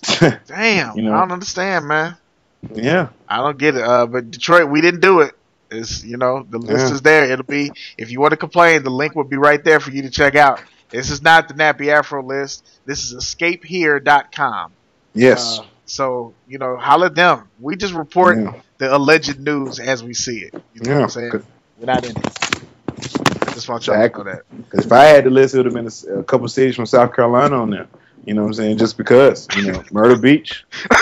Damn. You know. I don't understand, man. yeah, I don't get it. Uh, but Detroit, we didn't do it. It's, you know, the list Yeah. is there. It'll be, if you want to complain, the link will be right there for you to check out. This is not the Nappy Afro list. This is escape here dot com. Yes. Uh, so, you know, holla at them. We just report Yeah. the alleged news as we see it. You know Yeah, what I'm saying? 'cause- We're not in it. I just want y'all Exactly. to know that. Because if I had the list, it would have been a, s- a couple cities from South Carolina on there. You know what I'm saying? Just because, you know, Myrtle Beach.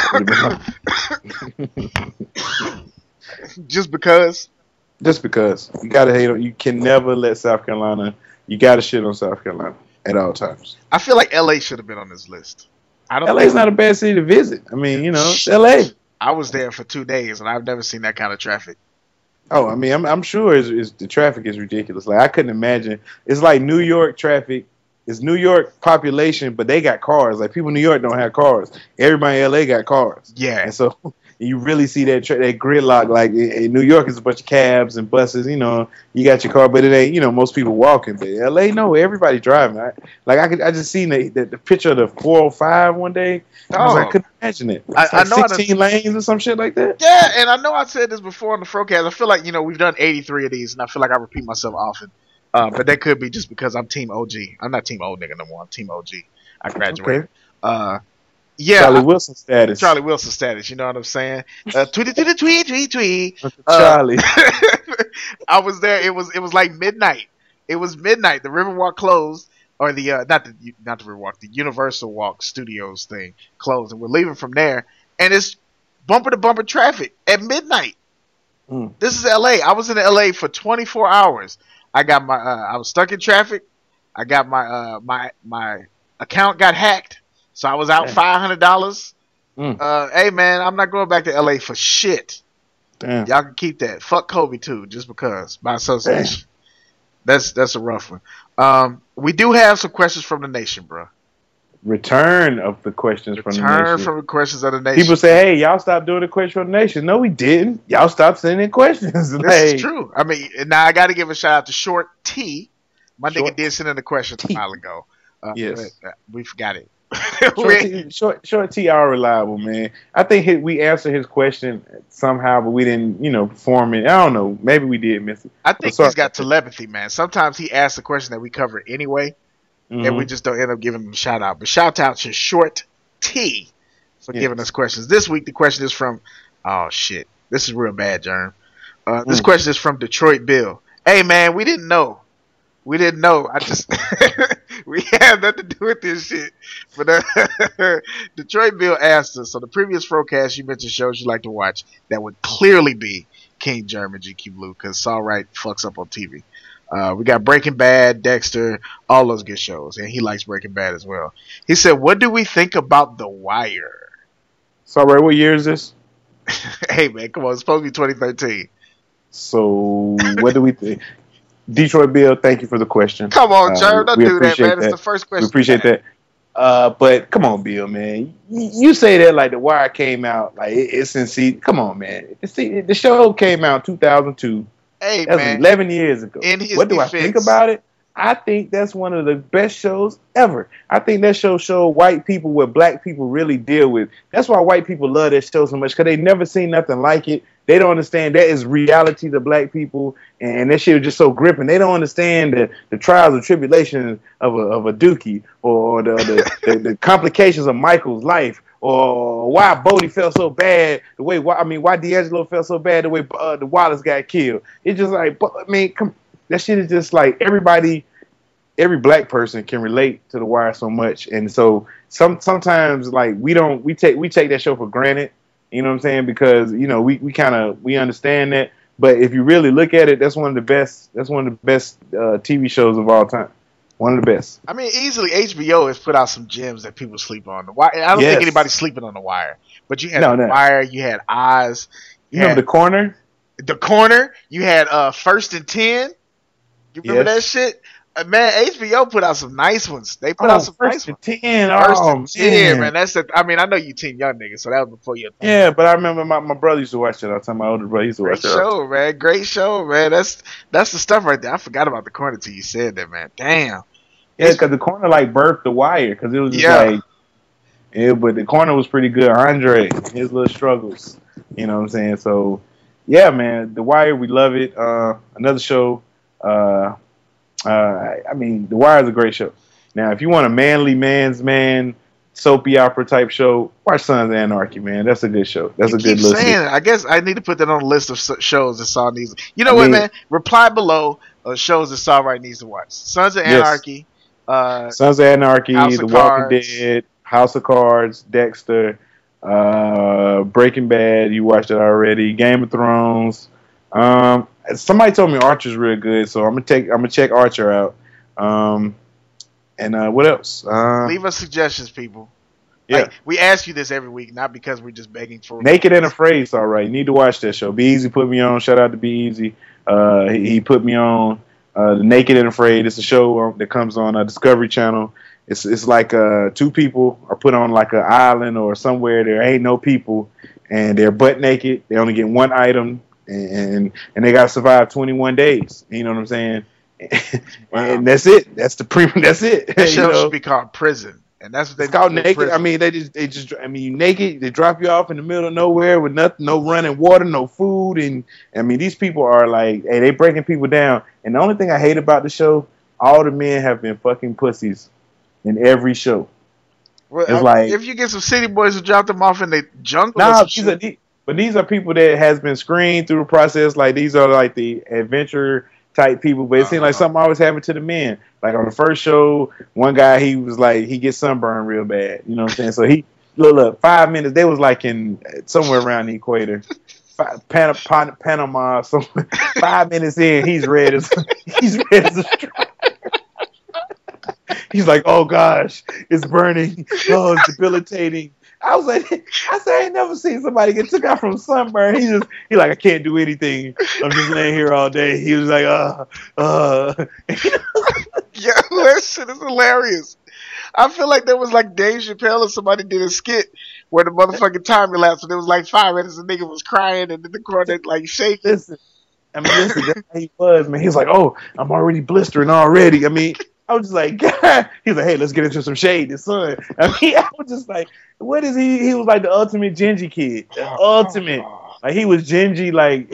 Just because. Just because you gotta hate on. You can never let South Carolina. You gotta shit on South Carolina at all times. I feel like L A should have been on this list. I don't L A's not a bad city to visit. I mean, you know, it's L A. I was there for two days and I've never seen that kind of traffic. Oh, I mean, I'm, I'm sure it's, it's, the traffic is ridiculous. Like I couldn't imagine. It's like New York traffic. It's New York population, but they got cars. Like people in New York don't have cars. Everybody in L A got cars. Yeah. And so you really see that tra- that gridlock. Like in, in New York, it's a bunch of cabs and buses. You know, you got your car, but it ain't. You know, most people walking. But L A, no, everybody driving. I, like I could, I just seen the, the, the picture of the four oh five one day. I, was like, I couldn't imagine it. It's I- like I know I sixteen lanes or some shit like that. Yeah, and I know I said this before on the Frocast. I feel like, you know, we've done eighty-three of these, and I feel like I repeat myself often. Uh, but that could be just because I'm Team O G. I'm not Team Old Nigga no more. I'm Team O G. I graduated. Okay. Uh, yeah, Charlie I- Wilson status. Charlie Wilson status. You know what I'm saying? Uh, tweet, tweet, tweet, tweet, tweet. Uh, Charlie. I was there. It was it was like midnight. It was midnight. The Riverwalk closed, or the uh, not the not the Riverwalk, the Universal Walk Studios thing closed, and we're leaving from there, and it's bumper to bumper traffic at midnight. Mm. This is L A. I was in L A for twenty-four hours. I got my uh, I was stuck in traffic. I got my uh, my my account got hacked, so I was out Damn. five hundred dollars. Mm. Uh, hey man, I'm not going back to L A for shit. Damn. Y'all can keep that. Fuck Kobe too, just because by association. That's that's a rough one. Um, we do have some questions from the nation, bro. Return of the questions from the Return nation. from the questions of the nation. People say, "Hey, y'all stopped doing the questions from the nation." No, we didn't. Y'all stopped sending questions. this Like, is true. I mean, now I got to give a shout out to Short T. My Short nigga did send in a question T. a while ago. Uh, Yes. but, uh, we forgot it. Short We- T, short, short T are reliable, man. I think he, we answered his question somehow, but we didn't, you know, perform it. I don't know. Maybe we did miss it. I think sorry. he's got telepathy, man. Sometimes he asks a question that we cover anyway, and Mhm. we just don't end up giving him a shout out. But shout out to Short T for Yes. giving us questions. This week, the question is from, oh shit, this is real bad, Jerm. Uh, this Mm. question is from Detroit Bill. Hey man, we didn't know. We didn't know. I just we had nothing to do with this shit. But uh, Detroit Bill asked us, so the previous Frocast you mentioned shows you like to watch that would clearly be King Germ and G Q Blue because Saul Wright fucks up on T V. Uh, we got Breaking Bad, Dexter, all those good shows, and he likes Breaking Bad as well. He said, "What do we think about The Wire?" So, Ray, what year is this? Hey man, come on, it's supposed to be twenty thirteen. So, what do we think? Detroit Bill, thank you for the question. Come on, Uh, Germ, don't we do that, appreciate man. It's that. the first We question. appreciate that. Uh, but come on, Bill, man. You, you say that like The Wire came out, like it, it's in see. Come on, man. See, the show came out in two thousand two. Hey That's man, eleven years ago. in his What do I defense- think about it? I think that's one of the best shows ever. I think that show showed white people what black people really deal with. That's why white people love that show so much, because they never seen nothing like it. They don't understand that is reality to black people, and that shit was just so gripping. They don't understand the, the trials and tribulations of a, of a Dookie, or the, the, the, the complications of Michael's life, or why Bodie felt so bad, the way why, I mean why D'Angelo felt so bad, the way uh, the Wallace got killed. It's just like, but, I mean, come, that shit is just like everybody, every black person can relate to The Wire so much, and so some sometimes like we don't we take we take that show for granted. You know what I'm saying? Because, you know, we, we kind of, we understand that. But if you really look at it, that's one of the best, that's one of the best uh, T V shows of all time. One of the best. I mean, easily H B O has put out some gems that people sleep on. The Wire. I don't Yes. think anybody's sleeping on The Wire. But you had No, The no. Wire, you had Oz, You know had The Corner? The Corner, you had uh, First and Ten. You remember Yes. that shit? Uh, man, H B O put out some nice ones. They put Oh, out some nice First and ones. ten. First Oh, and Ten, man. man. That's the, I mean, I know you Team Young nigga, so that was before your time. Yeah, but I remember my, my brother used to watch it all the time. My older brother used to Great watch it. all the time. show, man. Great show, man. That's that's the stuff right there. I forgot about The Corner till you said that, man. Damn. Yeah, because The Corner like birthed The Wire, because it was just Yeah. like, yeah, but The Corner was pretty good. Andre, his little struggles, you know what I'm saying? So, yeah, man, The Wire, we love it. Uh, another show. Uh, uh, I mean, The Wire is a great show. Now, if you want a manly man's man soapy opera type show, watch Sons of Anarchy, man. That's a good show. That's you a good keep listen. saying it. I guess I need to put that on the list of s- shows that Saw needs. You know I what, mean- man? Reply below uh, shows that Saw right needs to watch. Sons of Yes. Anarchy. Uh, Sons of Anarchy, House The of Walking Cards. Dead, House of Cards, Dexter, uh, Breaking Bad. You watched it already. Game of Thrones. Um, somebody told me Archer's real good, so I'm gonna take. I'm gonna check Archer out. Um, and uh, what else? Uh, leave us suggestions, people. yeah, Like, we ask you this every week, not because we're just begging for. Naked and Afraid is all right. You need to watch that show. Be Easy put me on. Shout out to Be Easy. Uh, he, he put me on. Uh, Naked and Afraid. It's a show um, that comes on uh, Discovery Channel. It's it's like uh, two people are put on like an island or somewhere there ain't no people, and they're butt naked. They only get one item, and and they got to survive twenty-one days. You know what I'm saying? And that's it. That's the pre. That's it. That You show know? should be called Prison, and that's what they It's called do in Naked. prison. I mean, they just, they just, I mean, you naked. They drop you off in the middle of nowhere with nothing, no running water, no food, and I mean, these people are like, hey, they breaking people down. And the only thing I hate about the show, all the men have been fucking pussies in every show. Well, it's I- like- if you get some city boys to drop them off in the jungle, or Nah, some these shit, are, these, but these are people that has been screened through the process. Like these are like the adventure type people. But it seems like Uh-huh. something always happened to the men. Like on the first show, one guy he was like he gets sunburned real bad. You know what I'm saying? So he look look five minutes. They was like in somewhere around the equator. Five, Pan, Pan, Panama, somewhere. Five minutes in, he's red as he's red as a straw. He's like, oh gosh, it's burning. Oh, it's debilitating. I was like, I said, I ain't never seen somebody get took out from sunburn. He just, he like, I can't do anything. I'm just laying here all day. He was like, uh, uh. yeah, that shit is hilarious. I feel like there was like Dave Chappelle or somebody did a skit where the motherfucking time elapsed, and it was like five minutes. The nigga was crying, and then the corner like shaking. Listen, I mean, listen, that's how he was, man. He was like, oh, I'm already blistering already. I mean, I was just like, God. He was like, hey, let's get into some shade, the sun. I mean, I was just like, what is he? He was like the ultimate gingy kid. The ultimate. Like, he was gingy, like.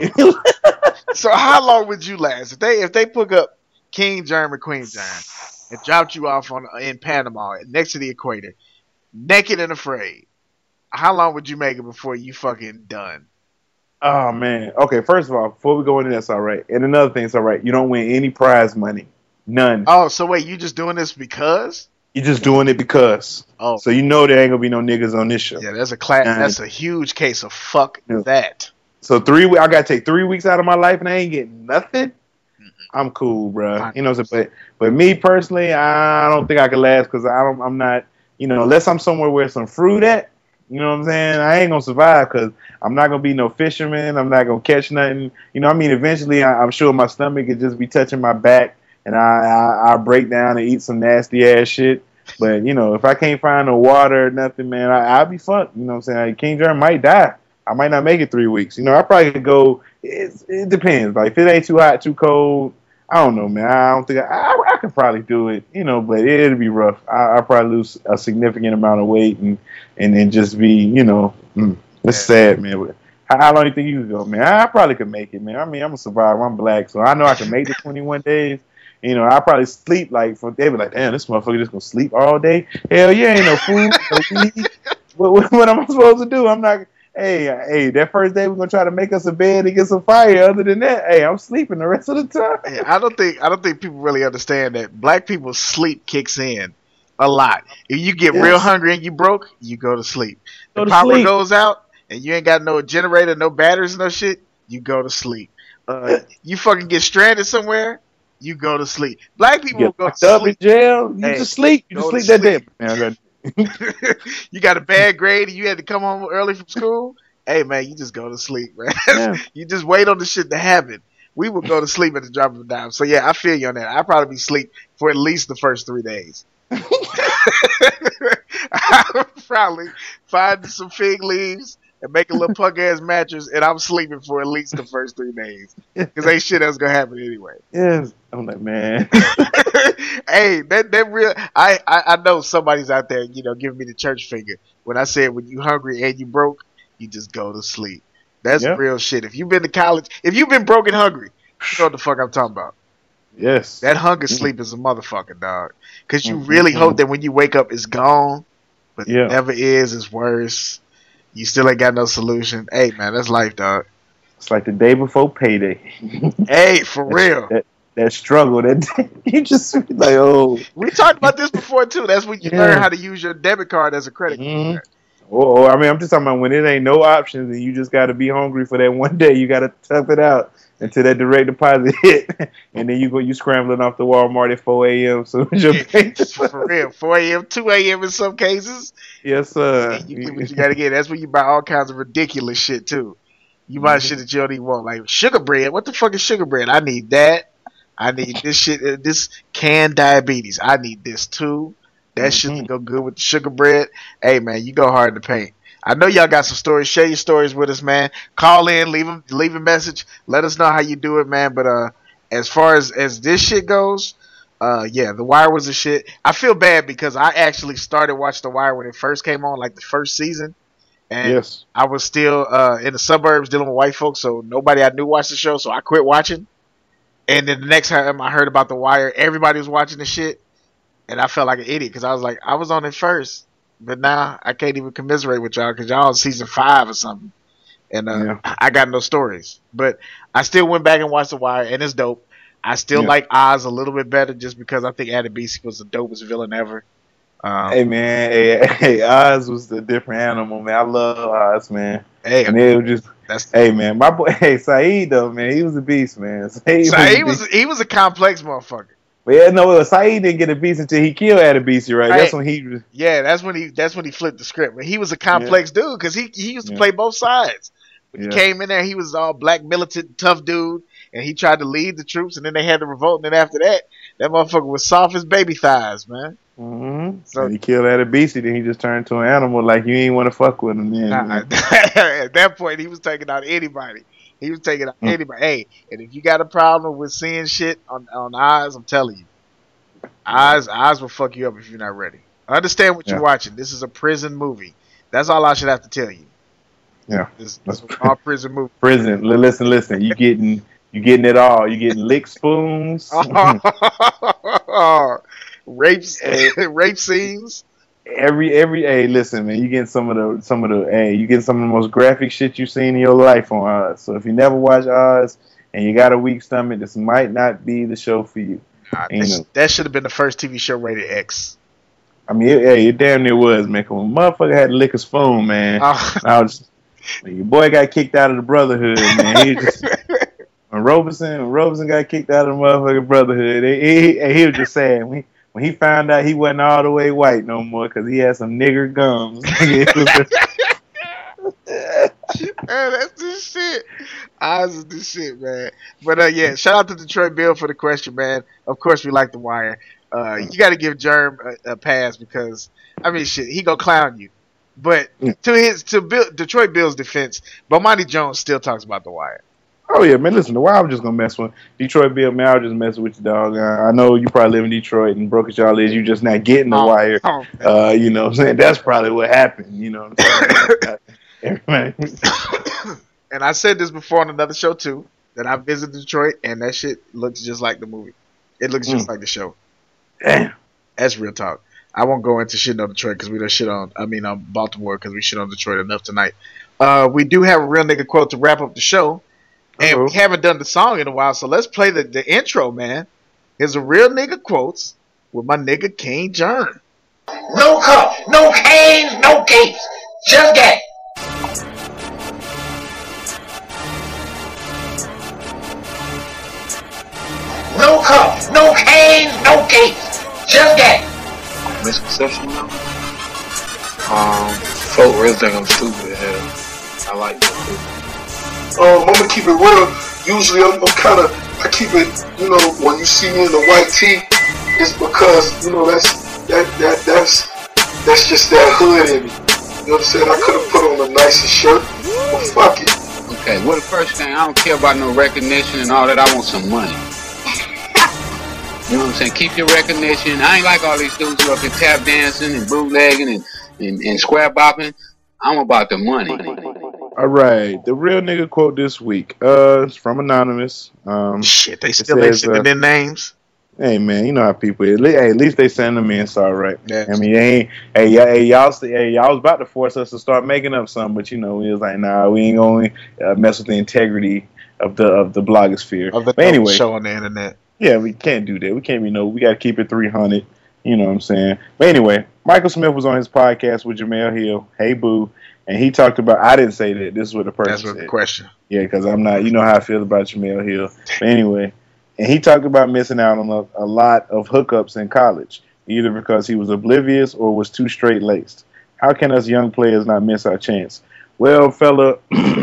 So how long would you last if they if they put up King Germ and Queen Germ and dropped you off on in Panama next to the equator, naked and afraid? How long would you make it before you fucking done? Oh, man. Okay, first of all, before we go into that's all right. And another thing, it's all right. You don't win any prize money. None. Oh, so wait, you just doing this because? You're just doing it because. Oh, So you know there ain't gonna be no niggas on this show. yeah, that's a class. And- That's a huge case of fuck Yeah. that. So three, we- I gotta take three weeks out of my life and I ain't getting nothing. I'm cool, bro. You know, what I'm saying? but but me personally, I don't think I could last because I don't. I'm not. You know, unless I'm somewhere where some fruit at. You know what I'm saying? I ain't gonna survive because I'm not gonna be no fisherman. I'm not gonna catch nothing. You know, I mean, eventually, I, I'm sure my stomach could just be touching my back, and I I, I break down and eat some nasty ass shit. But you know, if I can't find no water or nothing, man, I, I'll be fucked. You know what I'm saying? Like, King Germ might die. I might not make it three weeks. You know, I probably could go. It, it depends. Like if it ain't too hot, too cold, I don't know, man. I don't think I, I, I could probably do it. You know, but it, it'll be rough. I, I'll probably lose a significant amount of weight and and then just be, you know, mm, it's sad, man. But how, how long do you think you could go, man? I, I probably could make it, man. I mean, I'm a survivor. I'm black, so I know I can make the twenty-one days. You know, I probably sleep like for they be like, damn, this motherfucker just gonna sleep all day. Hell yeah, ain't no food, no weed. What, what, what am I supposed to do? I'm not. Hey, hey, that first day we're gonna try to make us a bed and get some fire. Other than that, hey, I'm sleeping the rest of the time. Yeah, I don't think I don't think people really understand that black people's sleep kicks in a lot. If you get Yes. real hungry and you broke, you go to sleep. Go The to power sleep. goes out and you ain't got no generator, no batteries, no shit. You go to sleep. Uh, you fucking get stranded somewhere. You go to sleep. Black people You will get go locked to up in sleep. jail. You Hey, just sleep. You go just to sleep that day. Man, I got- You got a bad grade and you had to come home early from school. Hey man, you just go to sleep, man. Yeah. You just wait on the shit to happen. We would go to sleep at the drop of a dime. So yeah, I feel you on that. I'd probably be asleep for at least the first three days. I'll probably find some fig leaves and make a little punk ass mattress, and I'm sleeping for at least the first three days because ain't shit else gonna happen anyway. Yes. I'm like, man. Hey, that that real. I, I I know somebody's out there, you know, giving me the church finger when I said when you hungry and you broke, you just go to sleep. That's Yep. real shit. If you've been to college, if you've been broke and hungry, you know what the fuck I'm talking about. Yes. That hunger Mm. sleep is a motherfucker, dog. Because you Mm, really mm, hope mm. that when you wake up, it's gone. But Yeah. it never is. It's worse. You still ain't got no solution. Hey, man, that's life, dog. It's like the day before payday. Hey, for real. That, that struggle, that you just be like, oh. We talked about this before, too. That's when you Yeah. learn how to use your debit card as a credit Mhm. card. Or, or I mean, I'm just talking about when it ain't no options and you just got to be hungry for that one day. You got to tough it out until that direct deposit hit, and then you go you scrambling off the Walmart at four a.m. So your pay- For real. four a.m., two a.m. in some cases. yes, sir. And you get what you got to get. That's when you buy all kinds of ridiculous shit, too. You buy Mhm. shit that you don't even want. Like sugar bread. What the fuck is sugar bread? I need that. I need this shit. uh, This canned diabetes. I need this, too. That shit to Mhm. go good with the sugar bread. Hey, man, you go hard in the paint. I know y'all got some stories. Share your stories with us, man. Call in, leave them, leave a message. Let us know how you do it, man. But uh, as far as as this shit goes, uh, yeah, The Wire was a shit. I feel bad because I actually started watching The Wire when it first came on, like the first season, and Yes. I was still uh in the suburbs dealing with white folks, so nobody I knew watched the show, so I quit watching. And then the next time I heard about The Wire, everybody was watching the shit, and I felt like an idiot because I was like, I was on it first. But now I can't even commiserate with y'all because y'all on season five or something. And uh, Yeah. I got no stories. But I still went back and watched The Wire, and it's dope. I still Yeah. like Oz a little bit better just because I think Adebisi was the dopest villain ever. Um, Hey man, hey, hey, Oz was a different animal, man. I love Oz, man. hey, And it was just, that's hey man, my boy, hey Saeed though, man, he was a beast, man. Saeed so was a he was beast. he was a complex motherfucker. But yeah, no, Saeed didn't get a beast until he killed Adebisi, right? That's Right. when he was. Yeah, that's when he that's when he flipped the script. But he was a complex dude because he he used to Yeah. play both sides. When Yeah. he came in there, he was all black, militant, tough dude, and he tried to lead the troops. And then they had the revolt, and then after that, that motherfucker was soft as baby thighs, man. Mm-hmm. So- So he killed Adebisi, then he just turned to an animal like you ain't want to fuck with him. Then, Nah, man. at that point, he was taking out anybody. He was taking out Mm. anybody. Hey, and if you got a problem with seeing shit on on eyes, I'm telling you, eyes eyes will fuck you up if you're not ready. Understand what Yeah. you're watching. This is a prison movie. That's all I should have to tell you. Yeah. This, this is all prison movie. Prison. Li- Listen, listen. You getting you getting it all. You getting lick spoons. Rapes, rape scenes. every every hey, listen, man. You getting some of the some of the hey, you getting some of the most graphic shit you've seen in your life on Oz. So if you never watch Oz and you got a weak stomach, this might not be the show for you. Nah, Ain't that, no- that should have been the first T V show rated X. I mean, it, hey, it damn near was, man. 'Cause when motherfucker had to lick a spoon, man. Oh. I was, when your boy got kicked out of the Brotherhood, man. He was just, when Robeson, when Robeson got kicked out of the motherfucking Brotherhood, he, he, he was just saying when he, when he found out he wasn't all the way white no more because he had some nigger gums. It was just- Man, that's this shit. Oz is this shit, man. But uh, yeah, shout out to Detroit Bill for the question, man. Of course, we like The Wire. Uh, you got to give Germ a, a pass because I mean, shit, he gonna clown you. But Yeah. to his to Bill, Detroit Bill's defense, Bomani Jones still talks about The Wire. Oh yeah, man. Listen, the Wild was just gonna mess with Detroit Bill. Man, I was just messing with you, dog. Uh, I know you probably live in Detroit, and broke as y'all is, you just not getting the Oh, Wire. oh, Uh, you know what I'm saying? That's probably what happened. You know what I'm saying? Man. And I said this before on another show too, that I visited Detroit and that shit looks just like the movie. It looks just Mm. like the show. Damn. That's real talk. I won't go into shit on Detroit because we don't shit on, I mean, on Baltimore because we shit on Detroit enough tonight. Uh, we do have a real nigga quote to wrap up the show. And Uh-oh. we haven't done the song in a while, so let's play the, the intro, man. Here's a real nigga quotes with my nigga King Jern. No cup, no canes, no capes, just that. No cup, no canes, no capes, just that. Misconception, you know? Um, folk really think I'm stupid. Hell, I like that. Um, I'm gonna keep it real. Usually, I'm, I'm kind of I keep it. You know, when you see me in the white tee, it's because you know that's that that that's that's just that hood in me. You know what I'm saying? I could have put on a nicer shirt, but fuck it. Okay, well, the first thing, I don't care about no recognition and all that. I want some money. You know what I'm saying? Keep your recognition. I ain't like all these dudes who up here tap dancing and bootlegging and, and, and square bopping. I'm about the money. All right, the real nigga quote this week. Uh, it's from Anonymous. Um, Shit, they still ain't sending in names. Hey man, you know how people is. Hey, at least they send them in, so all right. Yeah. I mean, they ain't. Hey, y'all, hey, y'all, hey, y'all was about to force us to start making up something, but you know, we was like, nah, we ain't gonna uh, mess with the integrity of the of the blogosphere. Of the but anyway, show on the internet. Yeah, we can't do that. We can't be no. We got to keep it three hundred. You know what I'm saying? But anyway, Michael Smith was on his podcast with Jamel Hill. Hey boo, and he talked about. I didn't say that. This is what the person That's what said. the question. Yeah, because I'm not. You know how I feel about Jamel Hill. But anyway. And he talked about missing out on a, a lot of hookups in college, either because he was oblivious or was too straight-laced. How can us young players not miss our chance? Well, fella,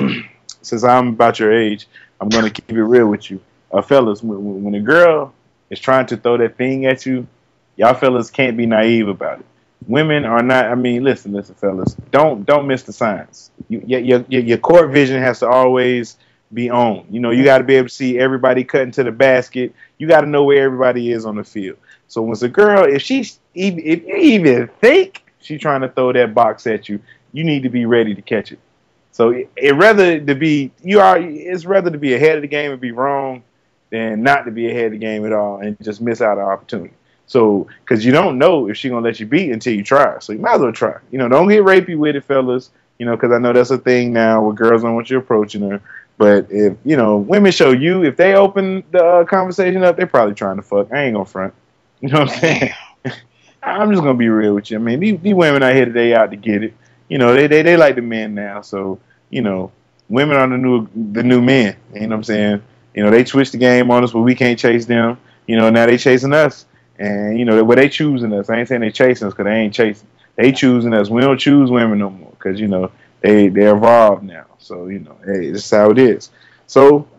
since I'm about your age, I'm going to keep it real with you. Uh, fellas, when, when a girl is trying to throw that thing at you, y'all fellas can't be naive about it. Women are not, I mean, listen, listen, fellas, don't don't miss the signs. You, your, your, your court vision has to always be on. You know, you got to be able to see everybody cutting to the basket. You got to know where everybody is on the field. So when it's a girl, if she's even, if you even think she's trying to throw that box at you, you need to be ready to catch it. So it, it rather to be you are it's rather to be ahead of the game and be wrong than not to be ahead of the game at all and just miss out on opportunity. So because you don't know if she's gonna let you beat until you try. So you might as well try. You know, don't get rapey with it, fellas. You know, because I know that's a thing now where girls don't want you approaching her. But if, you know, women show you, if they open the uh, conversation up, they're probably trying to fuck. I ain't gonna front. You know what I'm saying? I'm just gonna be real with you. I mean, these, these women out here today out to get it. You know, they, they they like the men now. So, you know, women are the new the new men. You know what I'm saying? You know, they switch the game on us, but we can't chase them. You know, now they chasing us. And, you know, well, they choosing us. I ain't saying they chasing us because they ain't chasing. They choosing us. We don't choose women no more because, you know, they, they're evolved now. So, you know, hey, this is how it is. So,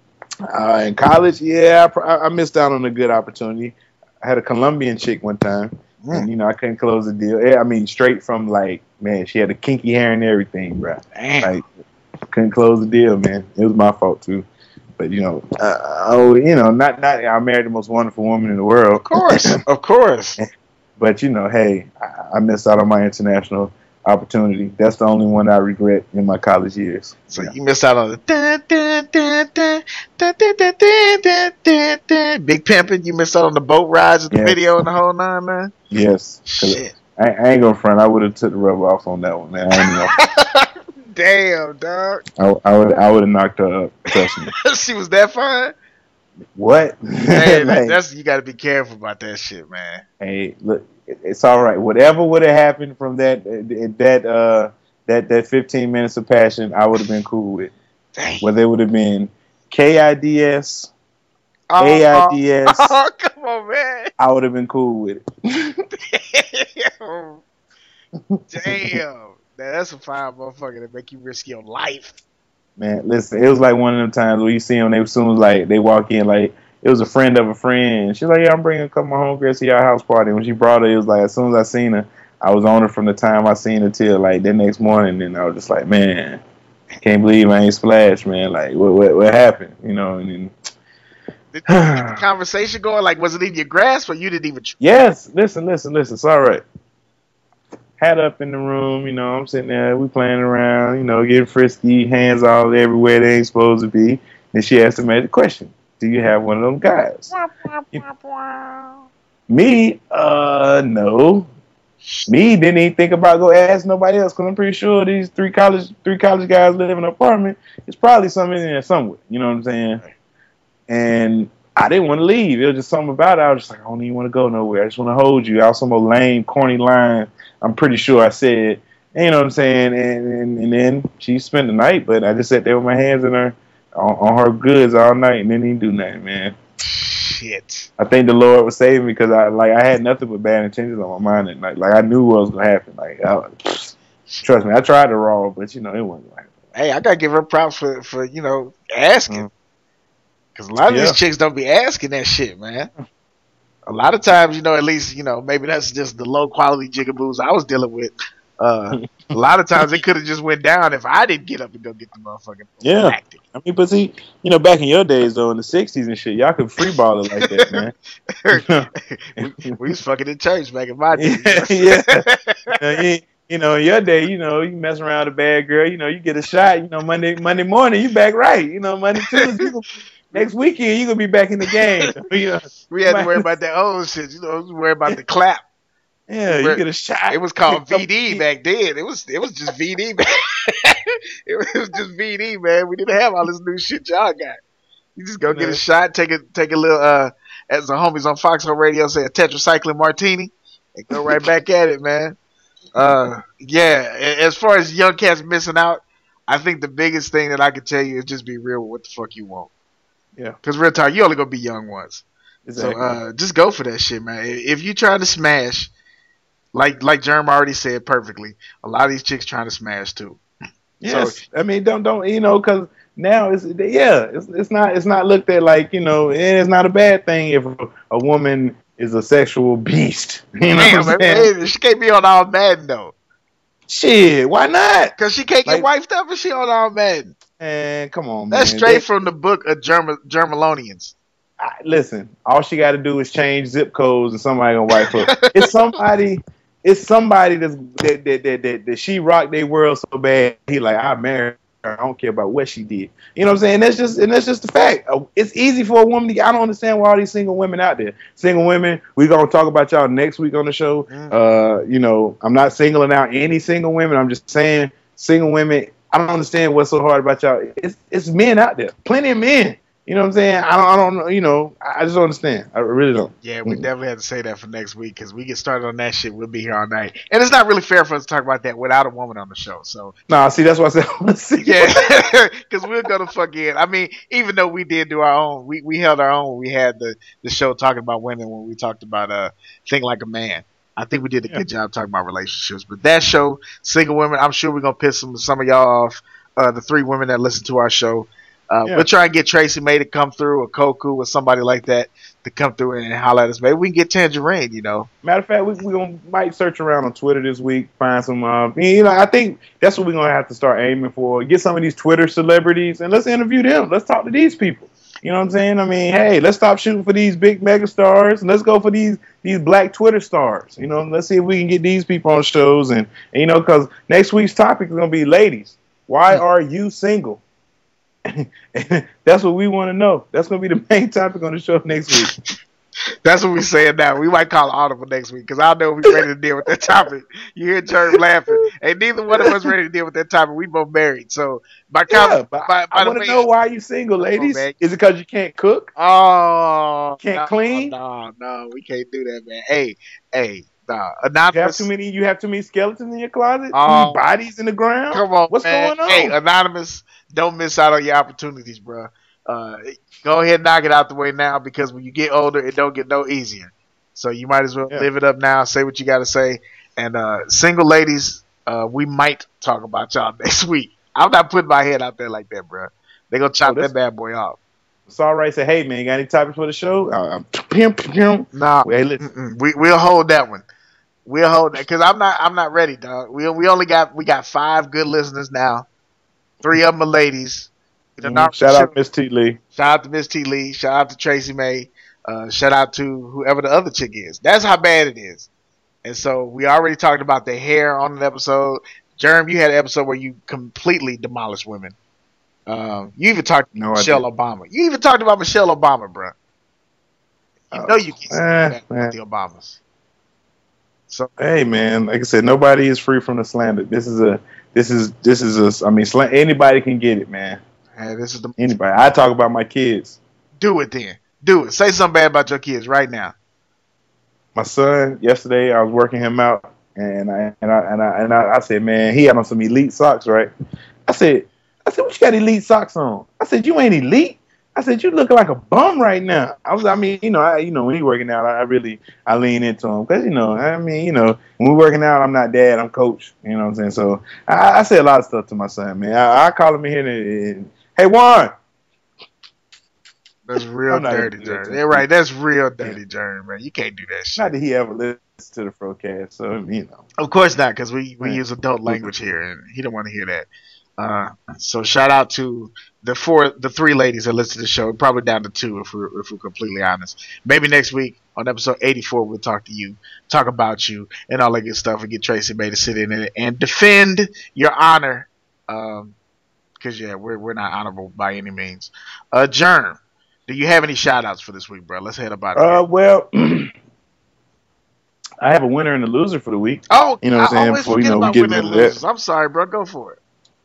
uh, in college, yeah, I, I missed out on a good opportunity. I had a Colombian chick one time, mm. and, you know, I couldn't close the deal. Yeah, I mean, straight from, like, man, she had a kinky hair and everything, bro. Damn. Like, couldn't close the deal, man. It was my fault, too. But, you know, uh, oh, you know, not, not I married the most wonderful woman in the world. Of course, of course. But, you know, hey, I, I missed out on my international opportunity. That's the only one I regret in my college years. So yeah. You missed out on the dun, dun, dun, dun, dun, dun, dun, dun, dun, dun, dun. Big pimping. You missed out on the boat rides and the yes. video and the whole nine, man. Yes. Shit. I, I ain't gonna front. I would have took the rubber off on that one, man. I ain't know. Damn, dog. I, I would I would have knocked her up. Trust me. She was that fine. What? Hey, like, that's you got to be careful about that shit, man. Hey, look. It's all right. Whatever would have happened from that that uh that that fifteen minutes of passion, I would have been cool with. Dang. Whether it would have been K I D S, oh, A I D S. Oh, oh, come on, man. I would have been cool with it. Damn. Damn. Man, that's a fine motherfucker that make you risk your life. Man, listen, it was like one of them times where you see them, they as soon as like they walk in, like it was a friend of a friend. She's like, yeah, I'm bringing a couple of my homegirls to your house party. And when she brought her, it was like as soon as I seen her, I was on her from the time I seen her till like the next morning. And I was just like, man, can't believe I ain't splashed, man. Like, what what, what happened? You know? And then, did you get the conversation going? Like, was it in your grasp or you didn't even? Tr- yes. Listen, listen, listen. It's all right. Hat up in the room, you know, I'm sitting there, we playing around, you know, getting frisky, hands all everywhere they ain't supposed to be. And she asked me the question, do you have one of them guys? You, me, uh, no. Me didn't even think about go ask nobody else because I'm pretty sure these three college three college guys live in an apartment. It's probably something in there somewhere, you know what I'm saying? And I didn't want to leave. It was just something about it. I was just like, I don't even want to go nowhere. I just want to hold you. I was some old lame, corny line. I'm pretty sure I said, you know what I'm saying? And, and, and then she spent the night, but I just sat there with my hands in her, on, on her goods all night and didn't even do nothing, man. Shit. I think the Lord was saving me because I like I had nothing but bad intentions on my mind at night. Like I knew what was going to happen. Like, I, trust me, I tried to raw, but you know, it wasn't going to happen. Hey, I got to give her props for, for, you know, asking. Because mm. a lot of yeah. these chicks don't be asking that shit, man. A lot of times, you know, at least, you know, maybe that's just the low quality jigaboos I was dealing with. Uh, a lot of times it could have just went down if I didn't get up and go get the motherfucking yeah. tactic. I mean, but see, you know, back in your days though, in the sixties and shit, y'all could free ball it like that, man. we, we was fucking in church back in my day. Yeah, yeah. You, ain't, you You know, in your day, you know, you mess around with a bad girl, you know, you get a shot, you know, Monday Monday morning, you back right. You know, Monday, Tuesday, you next weekend, you going to be back in the game. You know, we had to worry about that old shit. You know, we worry about the clap. Yeah, you get a shot. It was called V D back then. It was it was just V D, man. It was just V D, man. We didn't have all this new shit y'all got. You just go get a shot, take a take a little uh as the homies on Foxhole Radio say, a tetracycline martini, and go right back at it, man. Uh yeah, as far as young cats missing out, I think the biggest thing that I can tell you is just be real with what the fuck you want. Yeah. Because real talk, you only gonna be young once. Exactly. So uh just go for that shit, man. If you try to smash, like like Jerm already said perfectly, a lot of these chicks trying to smash too. Yes, So, I mean, don't don't you know? Because now it's yeah, it's it's not it's not looked at like, you know, it's not a bad thing if a, a woman is a sexual beast. You know damn, what I'm saying? man, she can't be on all Madden though. Shit, why not? Because she can't get Like- wifed up if she on all Madden. Man, come on, That's man. straight They- from the book of Germ- Germalonians. I, listen, all she got to do is change zip codes, and somebody gonna wipe her. It's somebody. It's somebody that's, that that that that, that she rocked their world so bad. He like, I married her. I don't care about what she did. You know what I'm saying? That's just and that's just the fact. Uh, It's easy for a woman to. I don't understand why all these single women out there. Single women. We're gonna talk about y'all next week on the show. Uh, you know, I'm not singling out any single women. I'm just saying single women. I don't understand what's so hard about y'all. It's it's men out there. Plenty of men. You know what I'm saying? I don't, I don't know. You know, I just don't understand. I really don't. Yeah, we definitely have to say that for next week because we get started on that shit. We'll be here all night, and it's not really fair for us to talk about that without a woman on the show. So Nah, see, that's why I said I want to see. yeah, because we'll go to fuck in. I mean, even though we did do our own, we, we held our own. We had the, the show talking about women when we talked about uh Think Like a Man. I think we did a Yeah. good job talking about relationships. But that show, Single Women, I'm sure we're gonna piss some some of y'all off. Uh, the three women that listen to our show. Uh, Yeah. We'll try and get Tracy May to come through, or Koku, or somebody like that to come through and holler at us. Maybe we can get Tangerine, you know. Matter of fact, we we gonna might search around on Twitter this week, find some. Uh, you know, I think that's what we're gonna have to start aiming for. Get some of these Twitter celebrities and let's interview them. Let's talk to these people. You know what I'm saying? I mean, hey, let's stop shooting for these big mega stars and let's go for these these black Twitter stars. You know, let's see if we can get these people on shows and, and you know, because next week's topic is gonna be ladies. Why are you single? That's what we want to know. That's going to be the main topic on the show next week. That's what we're saying now. We might call an audible next week because I know we're ready to deal with that topic. You hear Jerm laughing. Hey, neither one of us ready to deal with that topic. We both married. So, by Yeah, count, but by, by I the want way, to know why you single, ladies. man. Is it because you can't cook? Oh, Can't no, clean? No, no, we can't do that, man. Hey, hey, nah, You have anonymous. too many. You have too many skeletons in your closet. Too Oh. many bodies in the ground. Come on, What's man. going on? Hey, anonymous, don't miss out on your opportunities, bro. Uh, go ahead and knock it out the way now because when you get older, it don't get no easier. So you might as well Yeah. live it up now. Say what you got to say. And uh, single ladies, uh, we might talk about y'all next week. I'm not putting my head out there like that, bro. They gonna chop Oh, that's- that bad boy off. It's all right. Say, hey man, you got any topics for the show? Uh, pim, pim. Nah, Hey, listen. mm-mm. we we'll hold that one. We'll hold that because I'm not I'm not ready, dog. We we only got we got five good listeners now. Three of them are ladies. The Mhm. Narc Shout Show- out Miss T. Lee. Shout out to Miss T. Lee. Shout out to Tracy May. Uh, shout out to whoever the other chick is. That's how bad it is. And so we already talked about the hair on an episode. Jerm, you had an episode where you completely demolished women. Um, you even talked No, I about Michelle didn't. Obama. You even talked about Michelle Obama, bro. You Oh, know you can't say eh, that eh. about the Obamas. So Hey man, like I said, nobody is free from the slander. This is a, this is, this is a. I mean, sl- anybody can get it, man. hey, this is the Anybody. I talk about my kids. do it then. Do it. Say something bad about your kids right now. My son, yesterday, I was working him out, and I and I and I and I, I said, man, he had on some elite socks, right? I said, I said, what you got elite socks on? I said, you ain't elite. I said, you looking like a bum right now. I was, I mean, you know, I, you know, when he working out, I, I really, I lean into him because, you know, I mean, you know, when we working out, I'm not dad, I'm coach. You know what I'm saying? So I, I say a lot of stuff to my son, man. I, I call him in here and, and hey, Warren. That's real I'm not dirty, gonna do that Jerm. to Yeah, right. That's real dirty, Jerm, man. You can't do that shit. Not that he ever listens to the Frocast, so you know. Of course not, because we, we Right. use adult language here, and he don't want to hear that. Uh, so shout out to the four, the three ladies that listen to the show. Probably down to two if we're if we're completely honest. Maybe next week on episode eighty-four we'll talk to you, talk about you, and all that good stuff, and get Tracy May to sit in it and defend your honor. Um, because yeah, we're we're not honorable by any means. Uh, Germ, do you have any shout outs for this week, bro? Let's head about it. Uh, well. I have a winner and a loser for the week. Oh, you know what I'm saying? Before, you know, we get into that. I'm sorry, bro. Go for it.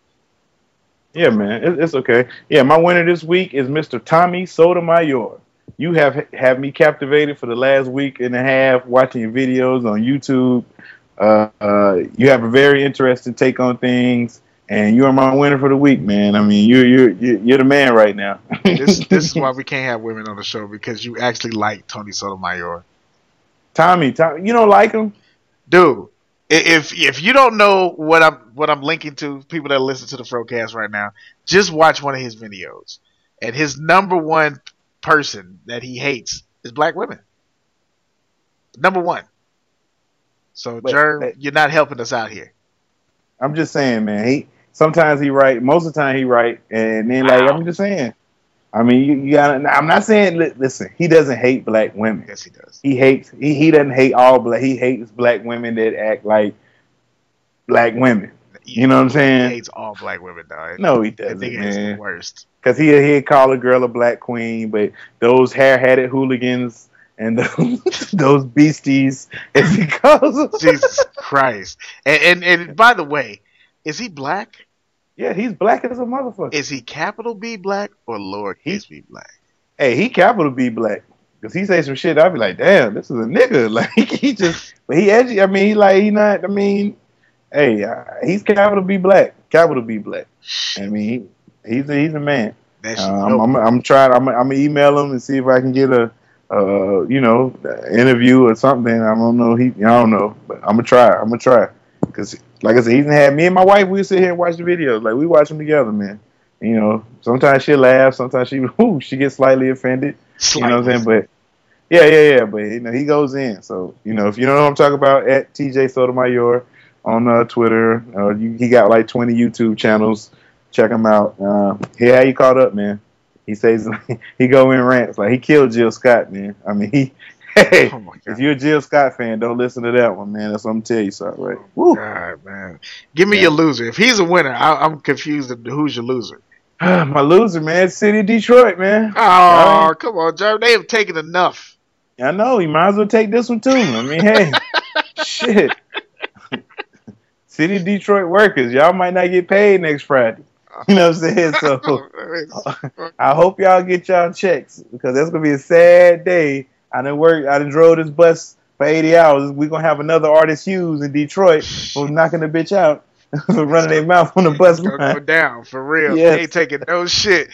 Yeah, man. It, it's okay. Yeah, my winner this week is Mister Tommy Sotomayor. You have have me captivated for the last week and a half watching your videos on YouTube. Uh, uh, you have a very interesting take on things, and you are my winner for the week, man. I mean, you're you're you're the man right now. this this is why we can't have women on the show, because you actually like Tony Sotomayor. Tommy, Tommy, you don't like him, dude. If if you don't know what I'm what I'm linking to, people that listen to the Frocast right now, just watch one of his videos. And his number one person that he hates is black women. Number one. So, Jerm, you're not helping us out here. I'm just saying, man. He sometimes he right, most of the time he right, and then like wow. I'm just saying. I mean, you, you got. I'm not saying. Listen, he doesn't hate black women. Yes, he does. He hates. He, he doesn't hate all black. He hates black women that act like black women. You know what I'm saying? He hates all black women, dog. No, he doesn't. I think man. It's the worst. Because he he'd call a girl a black queen, but those hair-hatted hooligans and those, those beasties, as he calls them. Jesus Christ! And, and and by the way, is he black? Yeah, he's black as a motherfucker. Is he capital B black or lowercase b black? Hey, he capital B black. Because he say some shit, I'll be like, damn, this is a nigga. Like, he just, but he edgy. I mean, he like, he not, I mean, hey, uh, he's capital B black. Capital B black. I mean, he, he's, a, he's a man. That's uh, I'm, I'm, I'm trying, I'm, I'm going to email him and see if I can get a, uh, you know, interview or something. I don't know. He, I don't know. But I'm going to try. I'm going to try. Because, like I said, he's had me and my wife, we sit here and watch the videos. Like, we watch them together, man. You know, sometimes she laugh, sometimes she, whoo, she gets slightly offended. Slightly. You know what I'm saying? But, yeah, yeah, yeah. But, you know, he goes in. So, you know, if you don't know what I'm talking about, at T J Sotomayor on uh, Twitter. Uh, you, he got like twenty YouTube channels. Check him out. Uh, yeah, how you caught up, man? He says, he go in rants. Like, he killed Jill Scott, man. I mean, he... Hey, oh if you're a Jill Scott fan, don't listen to that one, man. That's what I'm telling you, so right. Oh God, man. Give me yeah. your loser. If he's a winner, I, I'm confused. Who's your loser? My loser, man, City of Detroit, man. Oh, right. Come on, Jerry. They have taken enough. I know. He might as well take this one too. I mean, hey, shit. City of Detroit workers, y'all might not get paid next Friday. You know what I'm saying? So I hope y'all get y'all checks, because that's gonna be a sad day. I done worked. I done drove this bus for eighty hours. We're gonna have another Artist Hughes in Detroit for knocking the bitch out, for running their mouth on the bus line. Go down for real. Yes. They ain't taking no shit.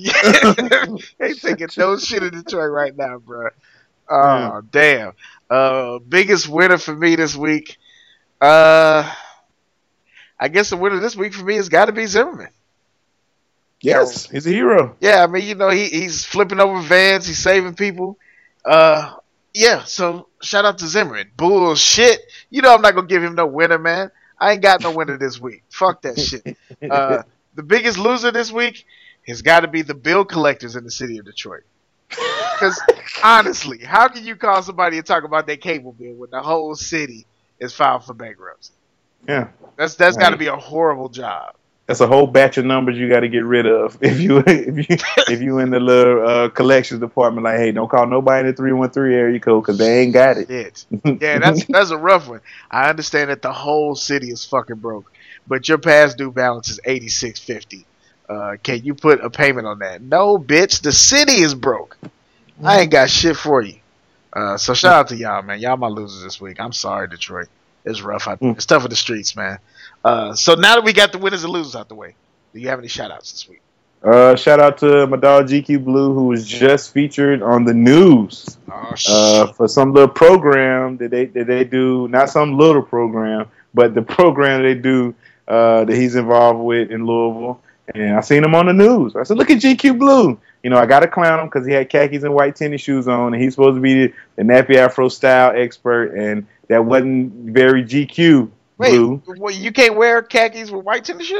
They ain't taking no shit in Detroit right now, bro. Oh yeah. Damn. Uh, biggest winner for me this week. Uh, I guess the winner this week for me has got to be Zimmerman. Yes, he's a hero. Yeah, I mean, you know, he he's flipping over vans, he's saving people. Uh, yeah, so shout out to Zimmerman. Bullshit. You know I'm not going to give him no winner, man. I ain't got no winner this week. Fuck that shit. Uh, the biggest loser this week has got to be the bill collectors in the city of Detroit. Because, honestly, how can you call somebody and talk about their cable bill when the whole city is filed for bankruptcy? Yeah. That's That's right. Got to be a horrible job. That's a whole batch of numbers you got to get rid of if you if you if you in the little uh, collections department. Like, hey, don't call nobody in the three one three area code because they ain't got it. Shit. Yeah, that's that's a rough one. I understand that the whole city is fucking broke, but your past due balance is eighty six fifty. Uh, can you put a payment on that? No, bitch. The city is broke. I ain't got shit for you. Uh, so shout out to y'all, man. Y'all my losers this week. I'm sorry, Detroit. It's rough out there. It's tough in the streets, man. Uh, so now that we got the winners and losers out the way, do you have any shout outs this week? Uh, shout out to my dog G Q Blue, who was just featured on the news oh, shit. uh, for some little program that they that they do. Not some little program, but the program they do uh, that he's involved with in Louisville. And I seen him on the news. I said, "Look at G Q Blue." You know, I got to clown him because he had khakis and white tennis shoes on, and he's supposed to be the, the nappy afro style expert, and that wasn't very G Q. Wait, Blue. Well, you can't wear khakis with white tennis shoes?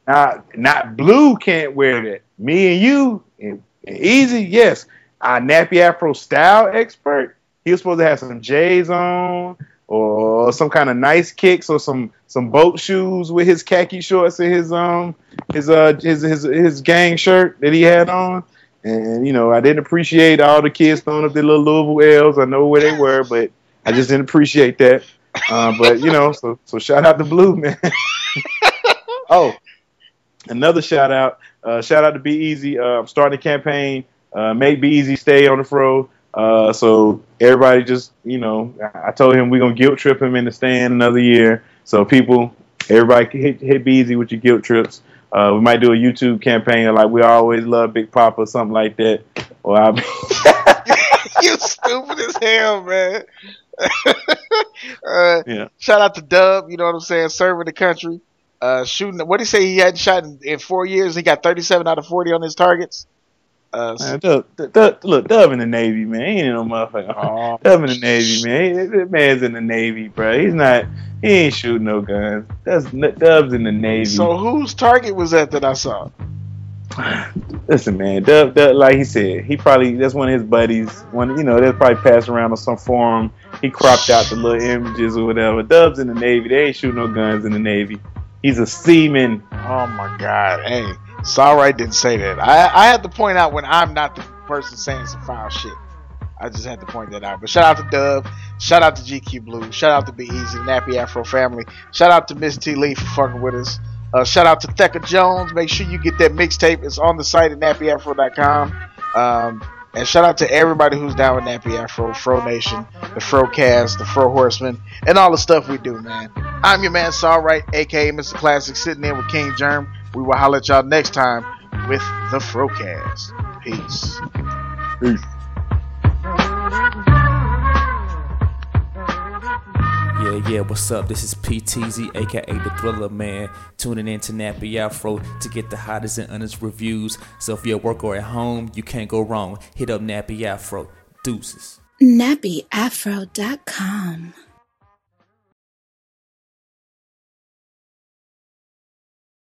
Not, not Blue can't wear that. Me and you, and, and Easy, yes. Our nappy afro style expert, he was supposed to have some J's on, or some kind of nice kicks, or some some boat shoes with his khaki shorts and his um his uh his his his gang shirt that he had on. And you know, I didn't appreciate all the kids throwing up their little Louisville L's. I know where they were, but I just didn't appreciate that. Uh, but you know, so so shout out to Blue, man. Oh. Another shout out, uh, shout out to Be Easy. Uh, I'm starting a campaign, uh, make Be Easy stay on the fro. Uh, so everybody just, you know, I told him we're going to guilt trip him into staying another year. So people, everybody hit, hit Be Easy with your guilt trips. Uh, we might do a YouTube campaign like We Always Love Big Papa or something like that. Or I'll be You stupid as hell, man. uh, yeah. Shout out to Dub, you know what I'm saying, serving the country. Uh, shooting. What did he say? He hadn't shot in, in four years. He got thirty-seven out of forty on his targets. Uh, man, Dub, Dub, look, Dub in the Navy, man. He ain't no motherfucker. Oh. Dub in the Navy, man. That man's in the Navy, bro. He's not. He ain't shooting no guns. That's Dub's in the Navy. So whose target was that that I saw? Listen, man. Dub, Dub, like he said, he probably that's one of his buddies. One, you know, they'll probably pass around on some forum. He cropped out the little images or whatever. Dub's in the Navy. They ain't shooting no guns in the Navy. He's a seaman. Oh my God! Hey, Sorright didn't say that. I I had to point out when I'm not the person saying some foul shit. I just had to point that out. But shout out to Dub. Shout out to G Q Blue. Shout out to Be Easy, Nappy Afro family. Shout out to Miss T Lee for fucking with us. Uh, shout out to Thecka Jones. Make sure you get that mixtape. It's on the site at nappy afro dot com. Um, and shout out to everybody who's down with Nappy Afro, Fro Nation, the Frocast, the Fro Horsemen, and all the stuff we do, man. I'm your man, Sorright, a k a. Mister Classic, sitting in with King Germ. We will holler at y'all next time with the Frocast. Peace. Peace. Yeah, yeah, what's up? This is P T Z, aka The Thriller Man, tuning in to Nappy Afro to get the hottest and honest reviews. So if you're at work or at home, you can't go wrong. Hit up Nappy Afro. Deuces. nappy afro dot com